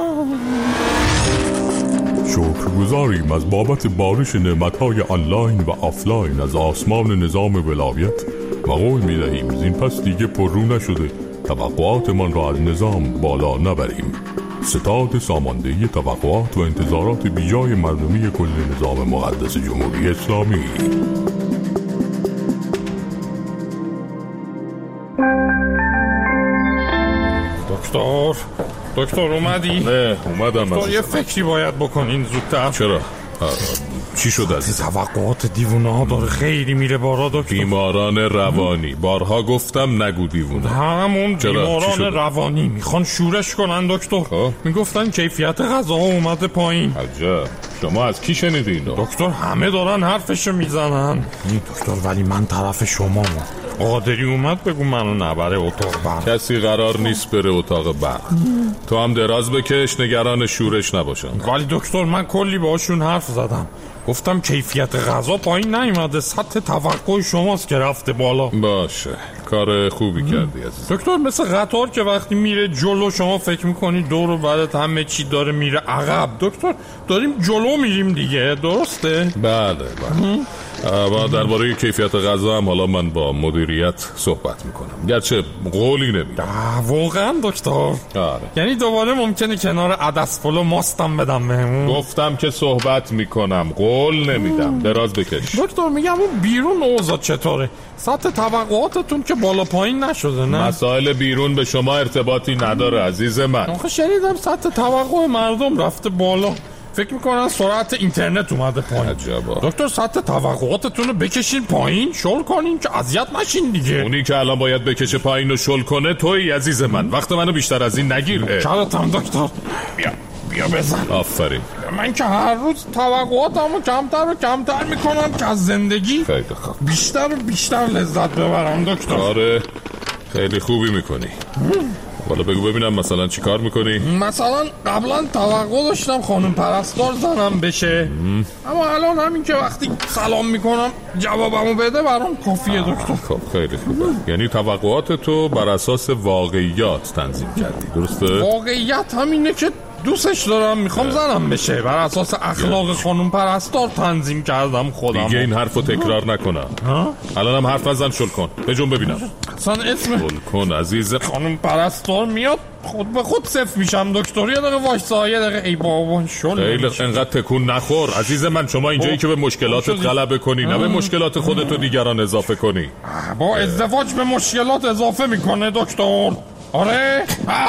شکرگزاریم از بابت بارش نعمتهای آنلاین و آفلاین از آسمان نظام ولایت و قول میدهیم از این پس دیگه پررو نشده توقعاتمان را از نظام بالا نبریم. ستاد ساماندهی توقعات و انتظارات بیجای مردمی کل نظام مقدس جمهوری اسلامی. دکتر اومدی؟ نه اومدم. تو یه فکری باید بکنین زودتر. چرا؟ چی شد از توقعات دیوونه ها داره خیلی میره بالا دکتر. بیماران روانی، بارها گفتم نگو دیوونه. همون بیماران روانی میخوان شورش کنن دکتر. میگفتن کیفیت غذا اومده پایین. عجب، شما از کی شنیدین؟ دکتر همه دارن حرفشو میزنن. دکتر ولی من طرف شما قادری اومد بگو منو نبره اتاق برق. کسی قرار نیست بره اتاق برق. تو هم دراز بکش، نگران شورش نباشن. ولی دکتر من کلی باشون حرف زدم، گفتم کیفیت غذا پایین نیومده، سطح توقع شماست که رفته بالا. باشه کار خوبی کردی عزیز. دکتر مثل قطار که وقتی میره جلو شما فکر میکنی دور و بعدت همه چی داره میره عقب. دکتر داریم جلو میریم دیگه، درسته؟ بله. و درباره کیفیت غذا هم حالا من با مدیریت صحبت میکنم، گرچه قولی نمیدم. واقعا دکتر؟ آره. یعنی دوباره ممکنه کنار عدس پلو ماستم بدم بهمون؟ گفتم که صحبت میکنم، قول نمیدم. دراز بکش. دکتر میگم اون بیرون اوضاع چطوره؟ سطح توقعاتتون که بالا پایین نشده نه؟ مسائل بیرون به شما ارتباطی نداره عزیز من. آخه شنیدم سطح توقع مردم رفته بالا، فکر میکنن سرعت اینترنت اومده پایین. عجبا. دکتر سطح توقعاتتون رو بکشین پایین، شل کنین که اذیت نشین دیگه. اونی که الان باید بکشه پایین و شل کنه تویی عزیز من. وقت منو بیشتر از این نگیر. چراتم دکتر؟ بیا بزن. آفرین. من که هر روز توقعاتمو کمتر و کمتر میکنم که از زندگی بیشتر و بیشتر لذت ببرم دکتر. آره خیلی خوبی میکنی. والا بگو ببینم مثلا چی کار میکنی؟ مثلا قبلا توقع داشتم خانم پرستار زنم بشه، اما الان همین که وقتی سلام میکنم جوابمو بده برام کافیه دکتر. خب خیلی خوبه. یعنی توقعات تو بر اساس واقعیات تنظیم کردی، درسته؟ واقعیت همینه که دوستش دارم، میخوام زنم بشه، بر اساس اخلاق خانم پرستار تنظیم کردم خودم. دیگه این حرفو تکرار نکنم. الانم حرف نزن، شل کن بجون ببینم. اصلا اسم شل کن عزیز. خانم پرستار میاد خود به خود صفر میشم دکتر. یه دقیقه وایسا، یه دقیقه. ای بابا شل. خیلی انقدر تکون نخور عزیز من. شما اینجایی که به مشکلاتت غلبه کنی، نه به مشکلات خودت و دیگران اضافه کنی. با ازدواج به مشکلات اضافه میکنه دکتر. آره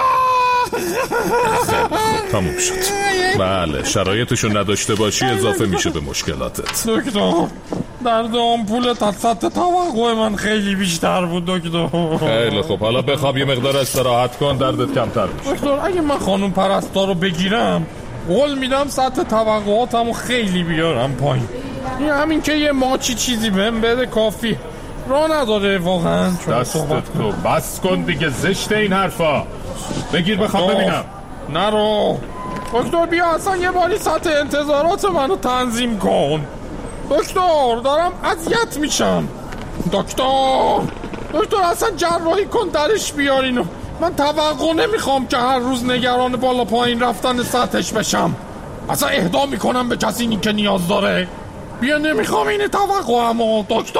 تموم شد. بله شرایطشو نداشته باشی اضافه میشه به مشکلاتت. دکتر درد آمپولت از سطح توقع من خیلی بیشتر بود دکتر. خیلی خب حالا بخواب یه مقدار استراحت کن، دردت کمتر میشه. دکتر اگه من خانم پرستار رو بگیرم قول میدم سطح توقعاتمو خیلی بیارم پایین. این همین که یه ماچی چیزی بهم بده کافی. راه نداره واقعا. دستت تو بس کن دیگه، زشت این حرفا. بگیر بخواب ببینم. نرو دکتر، بیا اصلا یه باری سطح انتظارات منو تنظیم کن دکتر. دارم اذیت میشم دکتر اصلا جراحی کن درش بیارینو. من توقع نمیخوام که هر روز نگران بالا پایین رفتن سطحش بشم. اصلا اهدا میکنم به کسی که نیاز داره. بیا نمیخوام این توقعمو دکتر.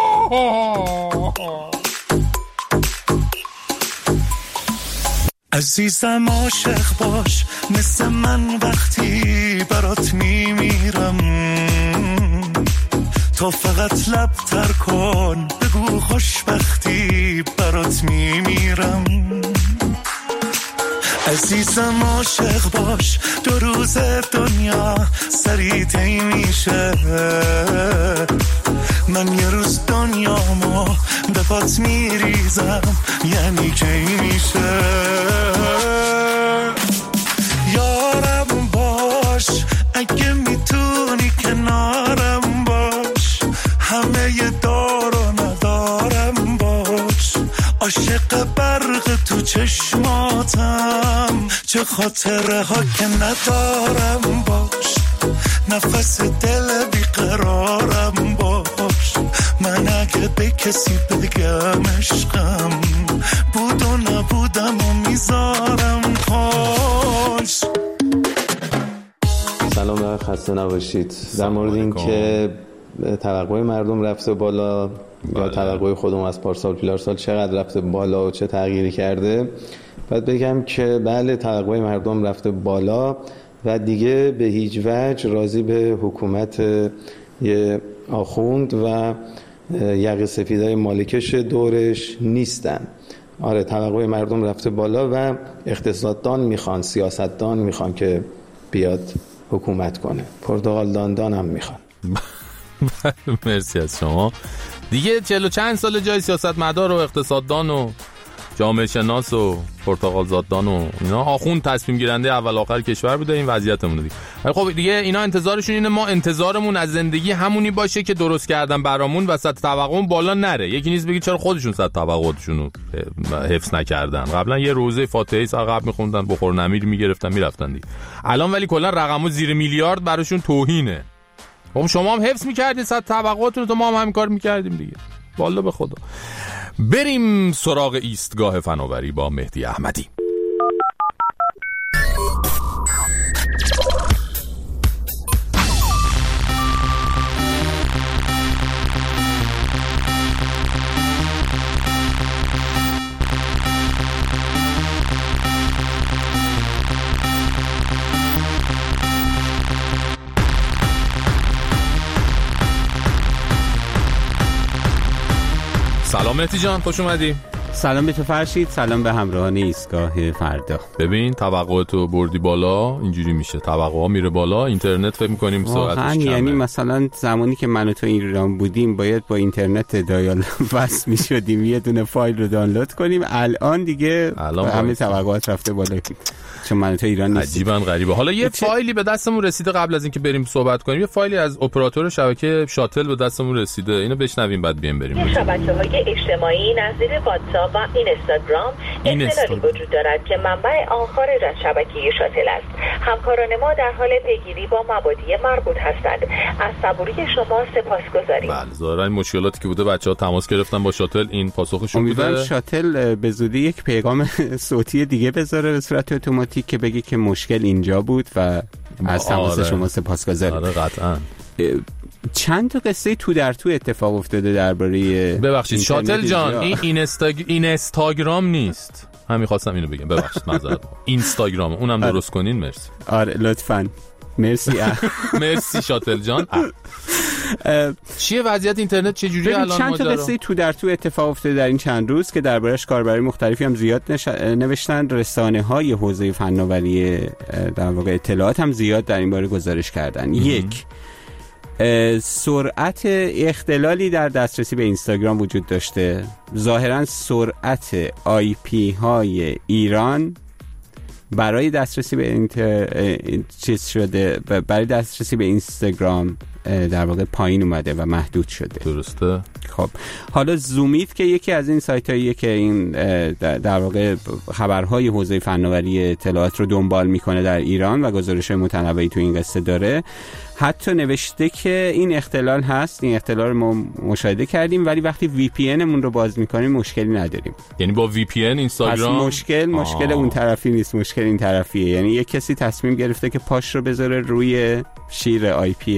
عزیزم عاشق باش مثل من وقتی برات میمیرم. تو فقط لب تر کن بگو خوشبختی برات میمیرم. عزیزم عاشق باش 2 روز دنیا سریع طی میشه. من یه روز دنیامو به پات میریزم یعنی کی میشه. یارم باش اگه میتونی کنارم باش. همه دار و ندارم باش. عاشق برق تو چشماتم چه خاطره ها که ندارم باش. نفس دل بیقرارم باش. من اگه به کسی بگم عشقم بود و نبودم و میذارم خوش. سلام، خسته نباشید. در مورد این که توقع مردم رفته بالا یا توقع خودم از پارسال پیلارسال چقدر رفته بالا و چه تغییری کرده، باید بگم که بله توقع مردم رفته بالا و دیگه به هیچ وجه راضی به حکومت یه آخوند و یقه سفیدای مالکش دورش نیستن. آره توقع مردم رفته بالا و اقتصاددان میخوان، سیاستدان میخوان که بیاد حکومت کنه، پرتغال داندان هم میخوان. مرسی از شما. دیگه 40 چند سال جای سیاستمدار و اقتصاددان و جامعه شناس و پرتغال زاددان و اینا آخوند تصمیم گیرنده اول آخر کشور بوده. این وضعیتمونه دیگه. ولی خب دیگه اینا انتظارشون اینه ما انتظارمون از زندگی همونی باشه که درست کردن برامون و سطح توقعمون بالا نره. یکی نیست بگی چرا خودشون سطح توقعاتشون رو حفظ نکردن. قبلا یه روزه فاتحه عقب میخوندن، بخور نمیر میگرفتن میرفتن دیگه. الان ولی کلا رقمو زیر میلیارد براشون توهینه. خب شما هم حفظ میکردین سطح توقعاتون، تو ما هم همین کار میکردیم دیگه. والله به خدا. بریم سراغ ایستگاه فناوری با مهدی احمدی. سلام مهدی جان، خوش اومدی. سلام به تو فرشید، سلام به همراهان ایستگاه فردا. ببین توقعاتو بردی بالا، اینجوری میشه توقعا میره بالا، اینترنت فکر می‌کنیم سرعتش کمه. یعنی مثلا زمانی که من و تو ایران بودیم باید با اینترنت دایال وصل می‌شدیم یه دونه فایل رو دانلود کنیم، الان دیگه همه توقعات رفته بالا چون من و تو ایران نیستیم. عجیبا غریبه. حالا یه فایلی به دستمون رسیده قبل از اینکه بریم صحبت کنیم، یه فایلی از اپراتور شبکه شاتل به دستمون رسیده، اینو بشنویم بعد بریم. شبکه‌های اجتماعی نظیر واتساپ و اینستاگرام اطلاعی وجود دارد که منبع آن خارج از شبکه شاتل است. همکاران ما در حال پیگیری با مبادی مربوط هستند. از صبوری شما سپاسگزاریم. بله، ظاهرا این مشکلاتی که بوده بچه‌ها تماس گرفتن با شاتل، این پاسخشون بوده. امیدوارم شاتل به زودی یک پیغام صوتی دیگه بذاره به صورت اتوماتیک که بگه که مشکل اینجا بود و از تماس شما سپاسگزاریم. آره قطعاً. چند تا قصه تو در تو اتفاق افتاده درباره ببخشید شاتل جان، این اینستاگرام نیست. همین خواستم اینو بگم، ببخشید معذرت. اینستاگرام اونم درست کنین. مرسی. آره لطفاً. مرسی. مرسی شاتل جان. چیه وضعیت اینترنت چه جوری الان؟ چند تا قصه تو در تو اتفاق افتاده در این چند روز که دربارش کاربرای مختلفی هم زیاد نوشتن. رسانه‌های حوزه فناوری در واقع اطلاعات هم زیاد در این باره گزارش کردن. یک، سرعت اختلالی در دسترسی به اینستاگرام وجود داشته. ظاهرا سرعت IP های ایران برای دسترسی به برای دسترسی به اینستاگرام در واقع پایین اومده و محدود شده. درسته. خب حالا زومیت که یکی از این سایت‌هاییه که این در واقع خبرهای حوزه فناوری اطلاعات رو دنبال میکنه در ایران و گزارش‌های متنوعی تو این قصه داره، حتی نوشته که این اختلال هست، این اختلال رو ما مشاهده کردیم ولی وقتی VPN مون رو باز میکنیم مشکلی نداریم. یعنی با VPN اینستاگرام مشکل اون طرفی نیست، مشکل این طرفیه. یعنی یک کسی تصمیم گرفته که پاش رو بذاره روی شیر IP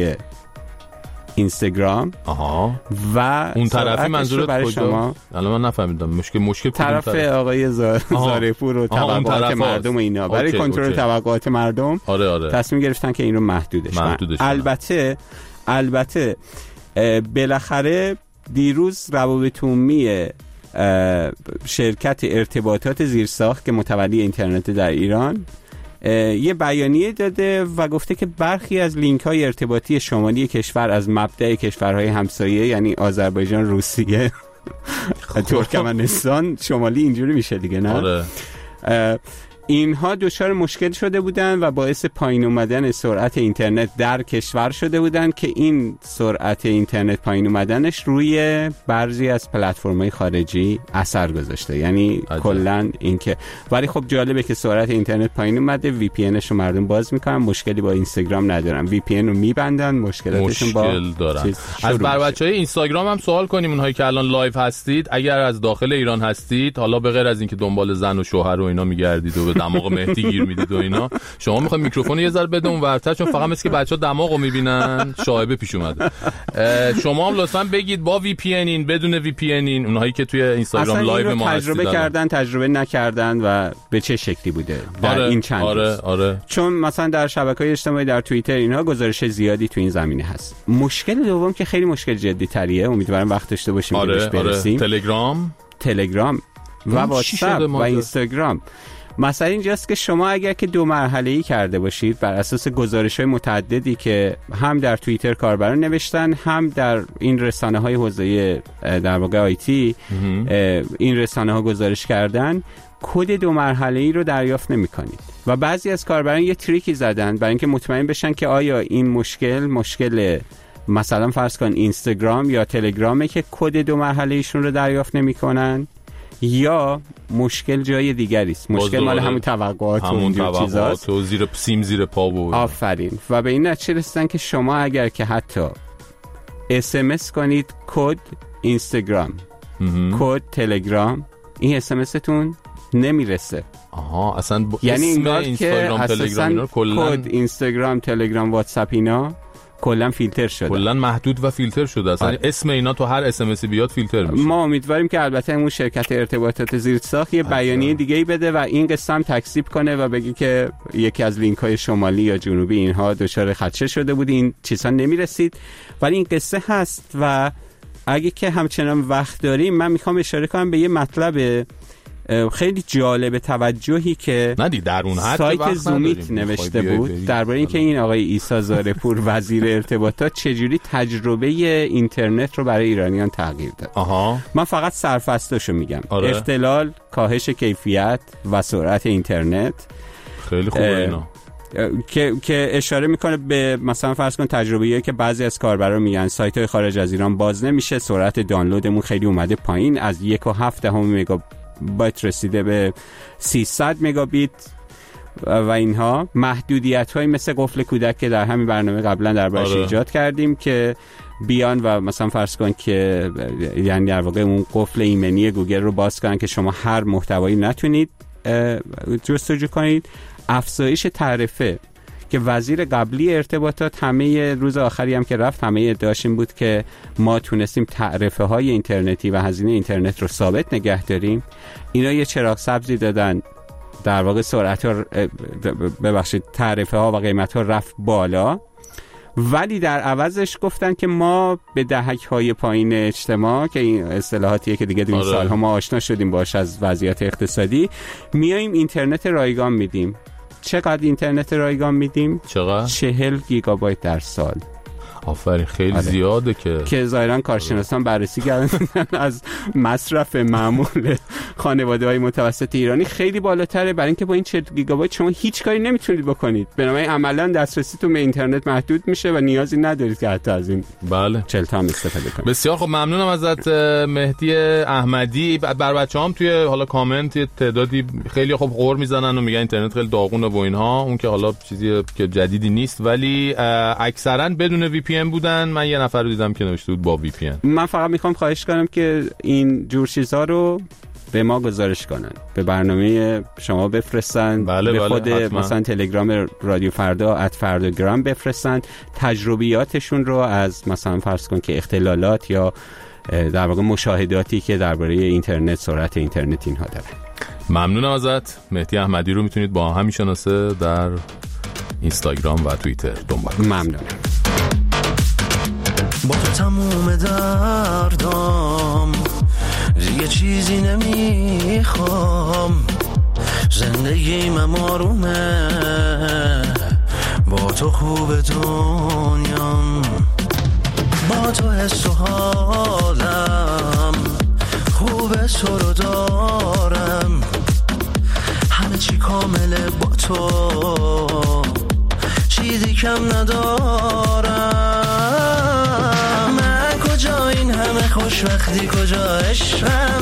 اینستاگرام. و اون طرفی منظورت کجا؟ الان من نفهمیدم. مشکل طرف آقای زارپور و توقعات مردم و اینا. برای کنترل توقعات مردم آره. تصمیم گرفتن که این رو محدودش کنن. البته بالاخره دیروز روابط عمومی شرکت ارتباطات زیرساخت که متولی اینترنت در ایران یه بیانیه داده و گفته که برخی از لینک های ارتباطی شمالی کشور از مبدأ کشورهای همسایه یعنی آذربایجان، روسیه، ترکمنستان شمالی اینجوری میشه دیگه، نه؟ آره. اینها دچار مشکل شده بودن و باعث پایین اومدن سرعت اینترنت در کشور شده بودن که این سرعت اینترنت پایین اومدنش روی بعضی از پلتفرم‌های خارجی اثر گذاشته. یعنی کلاً اینکه ولی خب جالبه که سرعت اینترنت پایین اومده، VPNش رو مردم باز میکنن، مشکلی با اینستاگرام ندارن، VPN رو میبندن، مشکلاتشون دارن. از بر بچهای اینستاگرام هم سوال کنیم، اونهایی که الان لایو هستید، اگر از داخل ایران هستید، حالا به غیر از اینکه دنبال زن و شوهر و اینا میگردید و دماغ مهدی گیر میدید و اینا، شما میخواید میکروفون یه ذره بده اون ورتر، چون فقط مثل که بچه‌ها دماغو میبینن شایبه پیش اومده. شما هم لطفاً بگید با VPN این بدون VPN این، اونهایی که توی اینستاگرام لایو ما هستید تجربه کردن، تجربه نکردن و به چه شکلی بوده در این چند روز. آره. چون مثلا در شبکه‌های اجتماعی، در توییتر اینها گزارش زیادی تو این زمینه هست. مشکل دوم که خیلی مشکل جدی تریه، امیدوارم وقت داشته باشیم بهش برسیم. تلگرام و واتساپ و اینستاگرام. مسئله اینجاست که شما اگر که 2 مرحله‌ای کرده باشید بر اساس گزارش‌های متعددی که هم در توییتر کاربران نوشتن، هم در این رسانه‌های حوزه در واقع آیتی این رسانه‌ها گزارش کردن، کد 2 مرحله‌ای رو دریافت نمی‌کنید و بعضی از کاربران یه تریکی زدن برای اینکه مطمئن بشن که آیا این مشکل مثلا فرض کن اینستاگرام یا تلگرامه که کد 2 مرحله‌ایشون رو دریافت نمی‌کنن، یا مشکل جای دیگری است. مشکل مال همون توقعات و اون چیزاست و زیر پا بود. آفرین. و به این نتیجه رسیدن که شما اگر که حتی SMS کنید کد اینستاگرام کد تلگرام، این SMSتون نمیرسه. آها اصلا یعنی اینگار اینستاگرام تلگرام اینا کلا کد اینستاگرام تلگرام واتساپ اینا کلا فیلتر شده، کلا محدود و فیلتر شده اصلا. اسم اینا تو هر SMS بیاد فیلتر میشه. ما امیدواریم که البته اون شرکت ارتباطات زیرساخت یه بیانیه دیگه‌ای بده و این قصه هم تکذیب کنه و بگی که یکی از لینک‌های شمالی یا جنوبی اینها دچار خدشه شده بود، این چیزا نمیرسید. ولی این قصه هست و اگه که همچنان وقت داریم من میخوام اشاره کنم به یه مطلب خیلی جالب توجهی که در اون سایت زومیت نوشته بود درباره اینکه این آقای عیسی زارپور وزیر ارتباطات چجوری تجربه اینترنت رو برای ایرانیان تغییر داد. من فقط سرفصلشو میگم. اختلال، کاهش کیفیت و سرعت اینترنت. خیلی خوبه اینا. که اشاره میکنه به مثلا فرض کن تجربه‌ای که بعضی از کاربرا میگن سایت‌های خارج از ایران باز نمیشه، سرعت دانلودمون خیلی اومده پایین، از 1.7 مگابایت رسیده به 300 مگابیت و اینها. محدودیت‌هایی مثل قفل کودک که در همین برنامه قبلا دربارش ایجاد کردیم که بیان و مثلا فرض کن که یعنی در واقع اون قفل ایمنی گوگل رو باز کنن که شما هر محتوایی نتونید جستجو کنید. افزایش تعرفه که وزیر قبلی ارتباطات همه روز آخری هم که رفت همه ادعاش این بود که ما تونستیم تعرفه های اینترنتی و هزینه اینترنت رو ثابت نگه داریم. اینا یه چراغ سبزی دادن، در واقع سرعت ها تعرفه ها و قیمت ها رفت بالا، ولی در عوضش گفتن که ما به دهک های پایین اجتماع که این اصطلاحاتیه که دیگه این سالها ما آشنا شدیم باش از وضعیت اقتصادی، میایم اینترنت رایگان میدیم. چقدر اینترنت رایگان میدیم؟ چقدر؟ 40 گیگابایت در سال. آفرین، خیلی زیاده که ظاهرا کارشناسان بررسی کردن از مصرف معمول خانواده‌های متوسط ایرانی خیلی بالاتره، برای اینکه با این 40 گیگابایت شما هیچ کاری نمیتونید بکنید. بنابراین عملاً دسترسیتون به اینترنت محدود میشه و نیازی ندارید که حتی از این 40 تا استفاده کنید. بسیار خب، ممنونم ازت مهدی احمدی. بر بچه‌هام توی حالا کامنت تعدادی خیلی خوب غور میزنن و میگن اینترنت خیلی داغونه و اینها، اون که حالا چیزی که جدیدی نیست، ولی اکثرا بدون وی پی ان بودن. من یه نفر رو دیدم که نوشته بود با وی پی ان. من فقط میخوام خواهش کنم که این جور چیزا رو به ما گزارش کنن، به برنامه شما بفرستن، به خود مثلا تلگرام رادیو فردا @فرداگرام بفرستن، تجربیاتشون رو از مثلا فرض کن که اختلالات یا در واقع مشاهداتی که درباره اینترنت، سرعت اینترنت اینها داره. ممنونم ازت. مهدی احمدی رو میتونید با همین شناسه در اینستاگرام و توییتر دنبال کنید. ممنونم. با تو تموم دردام دیگه چیزی نمیخوام، زندگیم آرومه، با تو خوب دنیام، با تو حس و حالم خوبه، تو رو دارم، همه چی کامله با تو، چیزی کم ندارم. من کجا این همه خوشبختی، کجا عشقم،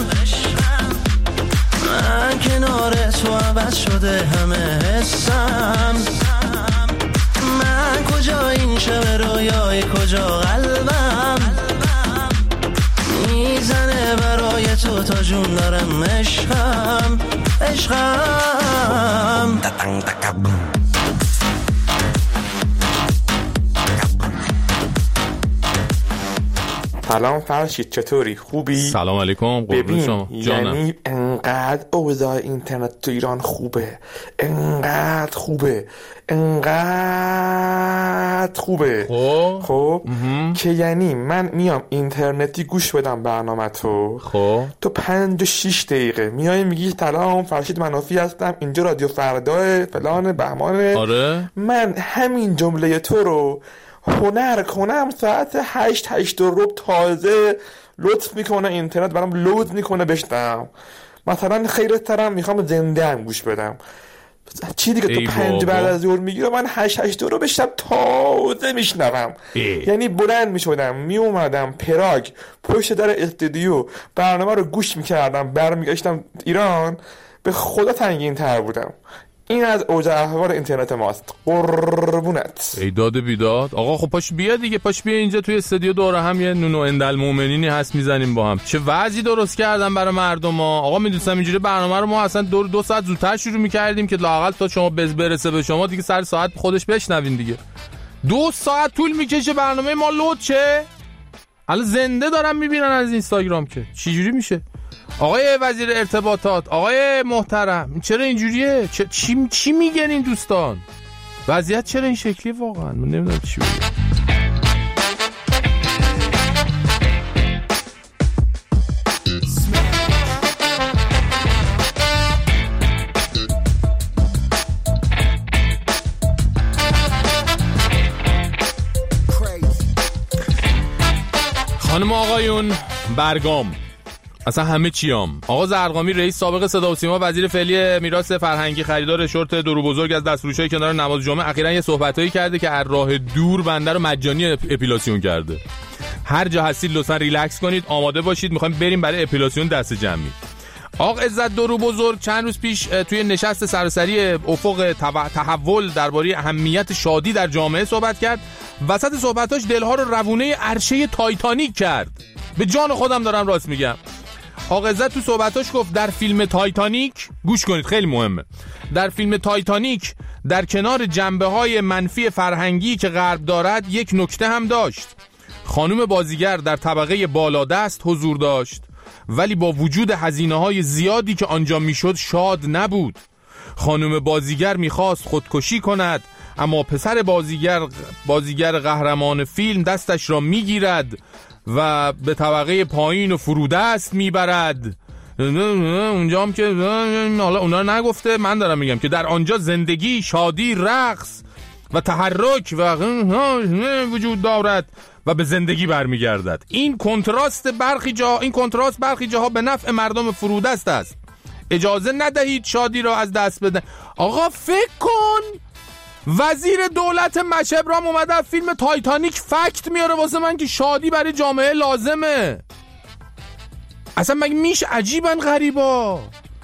من کنار تو عوض شده همه حسم، من کجا این شب رویای، کجا قلبم میزنه برای تو تا جون دارم، عشقم عشقم. سلام فرشید، چطوری؟ خوبی؟ سلام علیکم. ببین یعنی انقدر اوضاع اینترنت تو ایران خوبه، انقدر خوبه خب که یعنی من میام اینترنتی گوش بدم برنامه تو، تو 5 و 6 دقیقه میای میگی سلام فرشید منافی هستم، اینجا رادیو فردا فلان بهمانه. آره من همین جمله تو رو هنر کنم ساعت 8 ربع تازه لطف میکنه اینترنت برام لود میکنه بشنم. مثلا خیرت ترم میخوام زنده هم گوش بدم، چی دیگه تو 5 بعد از ظهر میگیره، من 8 ربع بشنم تازه میشنوم. یعنی بلند میشدم میومدم پراگ پشت در استودیو برنامه رو گوش میکردم، برمیگشتم ایران به خدا تنگین تر بودم. این از اوج احوال اینترنت ماست. قربونت. ای داد بیداد. آقا خب پاش بیا دیگه، پاش بیا اینجا توی استودیو دوره هم یه نونو اندل مومنینی هست میزنیم با هم. چه وضعی درست کردن برای مردم ها. آقا میدونستم اینجوری برنامه رو ما اصلا 2 ساعت زودتر شروع می‌کردیم که لااقل تا شما برسه به شما دیگه سر ساعت خودش بشنوین دیگه. 2 ساعت طول میکشه برنامه ما لود شه. حالا زنده دارم میبینن از اینستاگرام که چجوری میشه. آقای وزیر ارتباطات، آقای محترم، چرا اینجوریه؟ چی میگن این دوستان؟ وضعیت چرا این شکلیه واقعا؟ من نمیدونم چی بگم. خانم آقایون، برگام اصلا همه چیام. آقا زرقامی رئیس سابق صدا و سیما، وزیر فعلی میراث فرهنگی، خریدار شورت درو بزرگ از دستفروشای کنار نماز جمعه، اخیراً یه صحبتایی کرده که از راه دور بنده رو مجانی اپیلاسیون کرده. هر جا هستید لطفاً ریلکس کنید، آماده باشید، می‌خوایم بریم برای اپیلاسیون دست جمعی. آقا عزت درو بزرگ چند روز پیش توی نشست سراسری افق تحول درباره اهمیت شادی در جامعه صحبت کرد. وسط صحبتاش دلها رو روونه عرشه تایتانیک کرد. به جان خودم دارم راست میگم. آقا عزت تو صحبتاش گفت در فیلم تایتانیک، گوش کنید خیلی مهمه، در فیلم تایتانیک در کنار جنبه‌های منفی فرهنگی که غرب دارد یک نکته هم داشت. خانم بازیگر در طبقه بالادست حضور داشت ولی با وجود هزینه‌های زیادی که آنجا میشد شاد نبود. خانم بازیگر میخواست خودکشی کند اما پسر بازیگر قهرمان فیلم دستش را میگیرد و به طبقه پایین و فرودست میبرد. اونجا هم که حالا اونا رو نگفته، من دارم میگم که در آنجا زندگی، شادی، رقص و تحرک و وجود دارد و به زندگی برمیگردد. این کنتراست برخی جاها به نفع مردم فرودست است. اجازه ندهید شادی را از دست بدن. آقا فکر کن وزیر دولت مشبرام اومده فیلم تایتانیک فکت میاره واسه من که شادی برای جامعه لازمه. اصلا مگه میشه؟ عجیبن غریبا.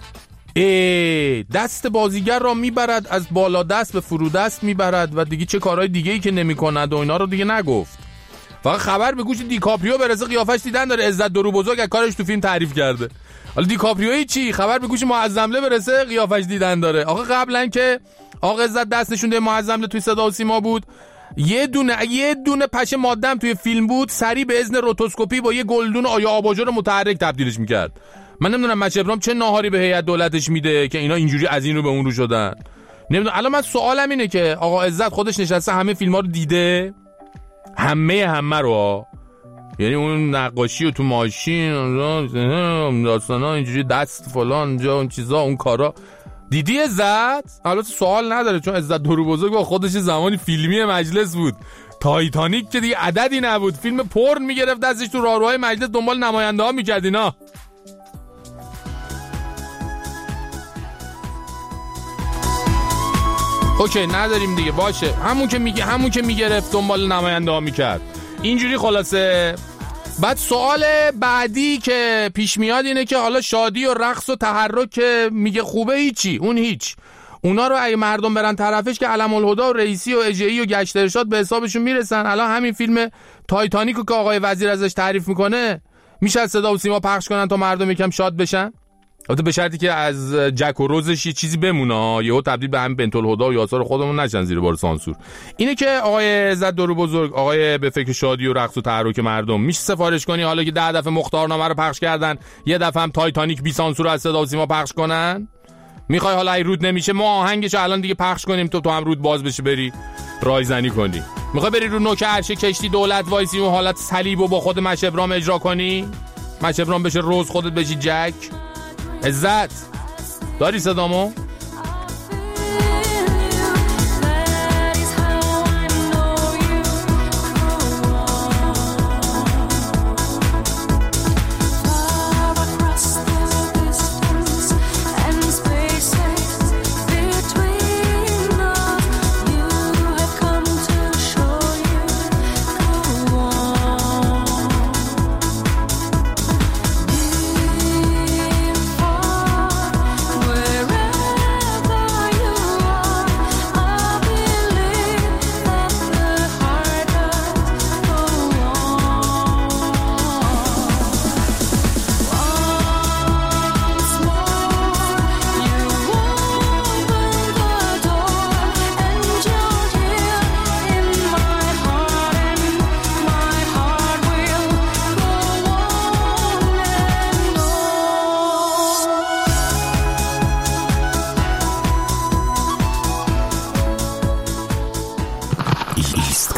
دست بازیگر را میبرد از بالا دست به فرودست میبرد و دیگه چه کارهای دیگه‌ای که نمی‌کند و اینا رو دیگه نگفت. فقط خبر به گوش دیکاپریو برسه قیافش دیدن داره عزت درو بزرگ از کارش تو فیلم تعریف کرده. حالا دیکاپریوی چی؟ خبر به گوش معظمله برسه قیافش دیدن داره. آقا قبلا که آقا عزت دست نشونده معظمله توی صدا و سیما بود، یه دونه پشه مادم توی فیلم بود، سری به اذن روتوسکوپی با یه گلدون آیا آباژور متحرک تبدیلش میکرد. من نمیدونم مشبرام چه ناهاری به هیئت دولتش میده که اینا اینجوری از این رو به اون رو شدن. نمیدونم. الان من سوالم اینه که آقا عزت خودش نشسته همه فیلم‌ها رو دیده؟ همه رو، یعنی اون نقاشی و تو ماشین داستانا اینجوری دست فلان اونجا اون چیزا اون کارا دیدی عزت؟ البته سوال نداره چون عزت درو بزرگ با خودش زمانی فیلمی مجلس بود. تایتانیک که دیگه عددی نبود، فیلم پورن میگرفت دستش تو راهروهای مجلس دنبال نماینده ها میکرد. اینا اوکی نداریم دیگه، باشه همون که میگرفت دنبال نماینده ها میکرد. اینجوری خلاصه. بعد سوال بعدی که پیش میاد اینه که حالا شادی و رقص و تحرک میگه خوبه، هیچی، اون هیچ. اونا رو اگه مردم برن طرفش که علم الهدا و رئیسی و اجئی و گشت ارشاد به حسابشون میرسن. الان همین فیلم تایتانیکو که آقای وزیر ازش تعریف میکنه میشه از صدا و سیما پخش کنن تا مردم یکم شاد بشن، البته به شرطی که از جک و روزش یه چیزی بمونه، یهو تبدیل به همین بنت الهدا و یاسر خودمون نشن زیر بار سانسور. اینه که آقای عزت درو بزرگ، آقای به فکر شادی و رقص و تحرک مردم، میشه سفارش کنی حالا که 10 دفعه مختارنامه رو پخش کردن یه دفعه هم تایتانیک بی سانسور از صدا و سیما پخش کنن؟ میخوای حالا ای رود نمیشه ما آهنگش الان دیگه پخش کنیم تو هم رود باز بشه بری رایزنی کنی؟ میخوای بری رو نوک عرشه کشتی دولت وایسی اون حالت صلیبو با خود مشبرام اجرا کنی؟ مشبرام بشه روز خودت بشی جک؟ عزت داری صدامو؟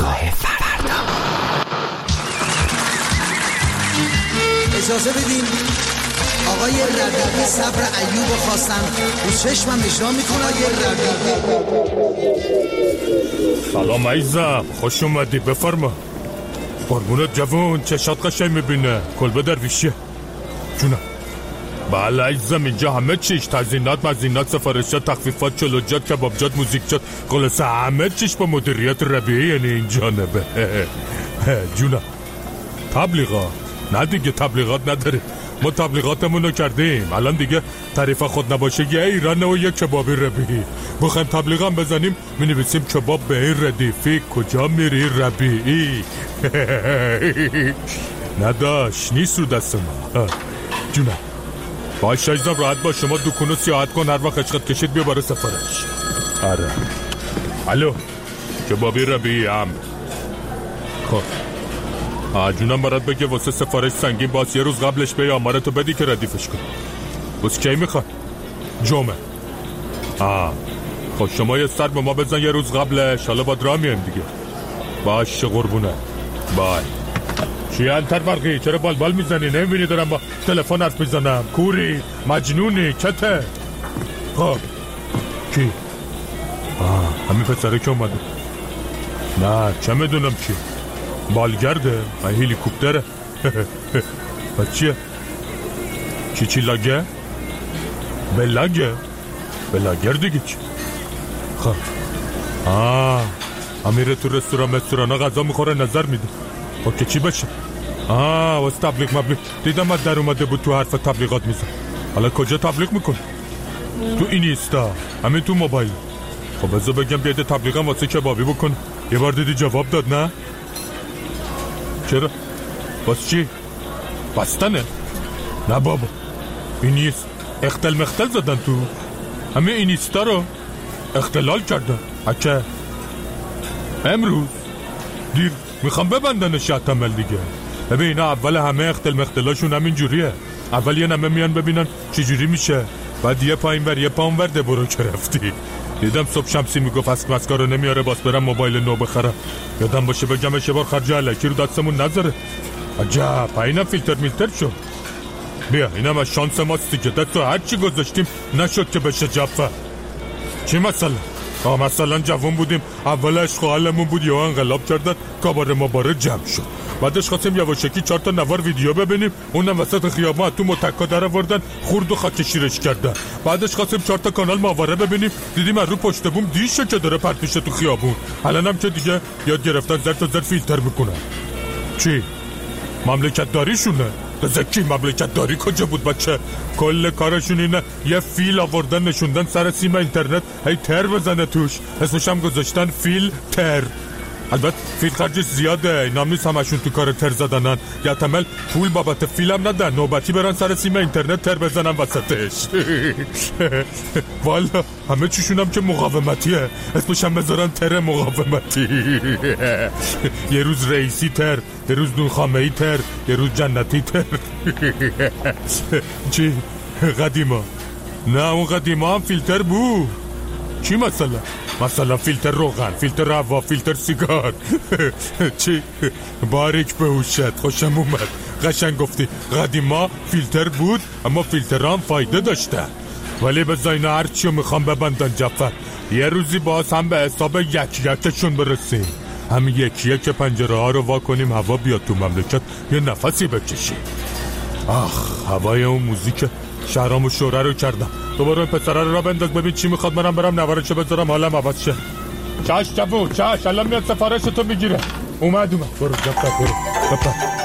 شبکه‌های فردا. اجازه بدین آقای ربیعی صبر ایوب خواستن رو چشمم اجرا میکنه. آقای ربیعی سلام عزیزم، خوش اومدی، بفرما. قربونت جوون، چشات قشنگ میبینه. کلبه درویشیه جونم. بله عزیزم، اینجا همه چیش، تزیینات، مزینات، سفارشات، تخفیفات، چلوجات، کبابجات، موزیکجات، خلاصه همه چیش با مدیریت ربیعی. یعنی این جانبه. جونم. تبلیغات؟ نه دیگه، تبلیغات نداره. ما تبلیغاتمونو کردیم. الان دیگه تعریف خود نباشه یه ایرانه و یه کبابی ربیعی. بخوایم تبلیغام بزنیم می‌نویسیم کباب به این ردیفی، کجا میری ربیعی. نداش نیست رو دست ما. جونم. باشه عزیزم، راحت باش. شما دکونو سیاحت کن، هر وقت عشقت کشید بیا برای سفارش. آره. الو کبابی ربیعی هم. خب جونم برات بگه واسه سفارش سنگین باز یه روز قبلش به آمارتو بدی که ردیفش کن. بس کی میخواد؟ جمعه. خب شما یه سر به ما بزن یه روز قبلش، حالا با درا میایم دیگه. باشه قربونه. بای. چی انتر برقی؟ چرا بالبال میزنی؟ نمیبینی دارم با تلفن حرف میزنم؟ کوری؟ مجنونی؟ چته؟ خب کی؟ همین پسره که اومده. نه چه میدونم چی؟ بالگرده؟ هلیکوپتره؟ و چیه؟ چی لاگه؟ بلاگه؟ بلاگر دیگه چی؟ خب امیره تو رستوران ها غذا میخوره نظر میده. خب که چی بشه؟ واسه تبلیغ مبلیغ. دیدم از در اومده بود تو حرف تبلیغات میزن. حالا کجا تبلیغ میکن؟ تو اینستا، همین تو موبایل. خب بذار بگم بیاید تبلیغم واسه کبابی بکن. یه بار دیدی جواب داد نه؟ چرا؟ باز چی؟ بستنه؟ نه بابا این نیست. اختل مختل زدن تو همه اینستا رو اختلال کردن. اکه امروز دیر میخوام ببندن شهتمل دیگه. ببین اول همه اختل مختلاشون همین جوریه. اول یه نمه میان ببینن چی جوری میشه، بعد یه پایین ور یه پاون ور دبرو که رفتی. دیدم صبح شمسی میگفت اسک مسکارو نمیاره باز برم موبایل نو بخرم. یادم باشه بگمش یه بار خرج علکی رو دستمون نذاره. عجب اینم فیلتر میلتر شد. بیا اینم از شانس ماست دیگه. دستو هرچی گذاشتیم نشد که بشه جفه. چی مثلا جوان بودیم اول عشق و حالمون بود یا انقلاب کردن کابار مباره جمع شد. بعدش خواستیم یواشکی 4 تا نوار ویدیو ببینیم، اونم وسط خیابان تو متکا در آوردن خورد و خاک شیرش کردن. بعدش خواستیم 4 تا کانال ماهواره ببینیم، دیدیم از رو پشت بوم دیشه که داره پرت میشه تو خیابون. الانم که دیگه یاد گرفتن زر تا زر فیلتر میکنن. چی مملکت داریشونه؟ زکی مملکت داری کجا بود بچه؟ کل کارشون اینه یه فیل آوردن نشوندن سر سیم اینترنت، هی تر بزنه توش، اسمش هم گذاشتن فیل تر. البته فیل خرجش زیاده، اینام نیست همشون تو کار تر زدنن. یا تمل پول بابت فیلم ندن، نوبتی برن سر سیم اینترنت تر بزنن وسطش. والا همه چیشون هم که مقاومتیه، اسمش هم بذارن تر مقاومتی. یه روز رئیسی تر، یه روز نونخامه‌ای تر، یه روز جنتی تر. چی؟ قدیما؟ نه اون قدیما هم فیلتر بود. چی مثلا فیلتر روغن، فیلتر هوا، فیلتر سیگار. چی؟ باریک به هوشت، خوشم اومد، قشنگ گفتی. قدیما فیلتر بود اما فیلتر هم فایده داشته. ولی به زاینا هرچی میخوام ببندن جفر، یه روزی باز هم به حساب یکشون برسیم. همین یکیه که پنجره ها رو وا کنیم هوا بیاد تو مملکت، یه نفسی بکشیم. هوای اون موزیک شهرام و شوره رو کردم. دوباره این پسره رو را بنداز ببین چی میخواد. منم برم نوارشو بذارم حالم عوض شه. چش جبو چش، الان میاد سفارشتو میگیره. اومد برو جفت برو.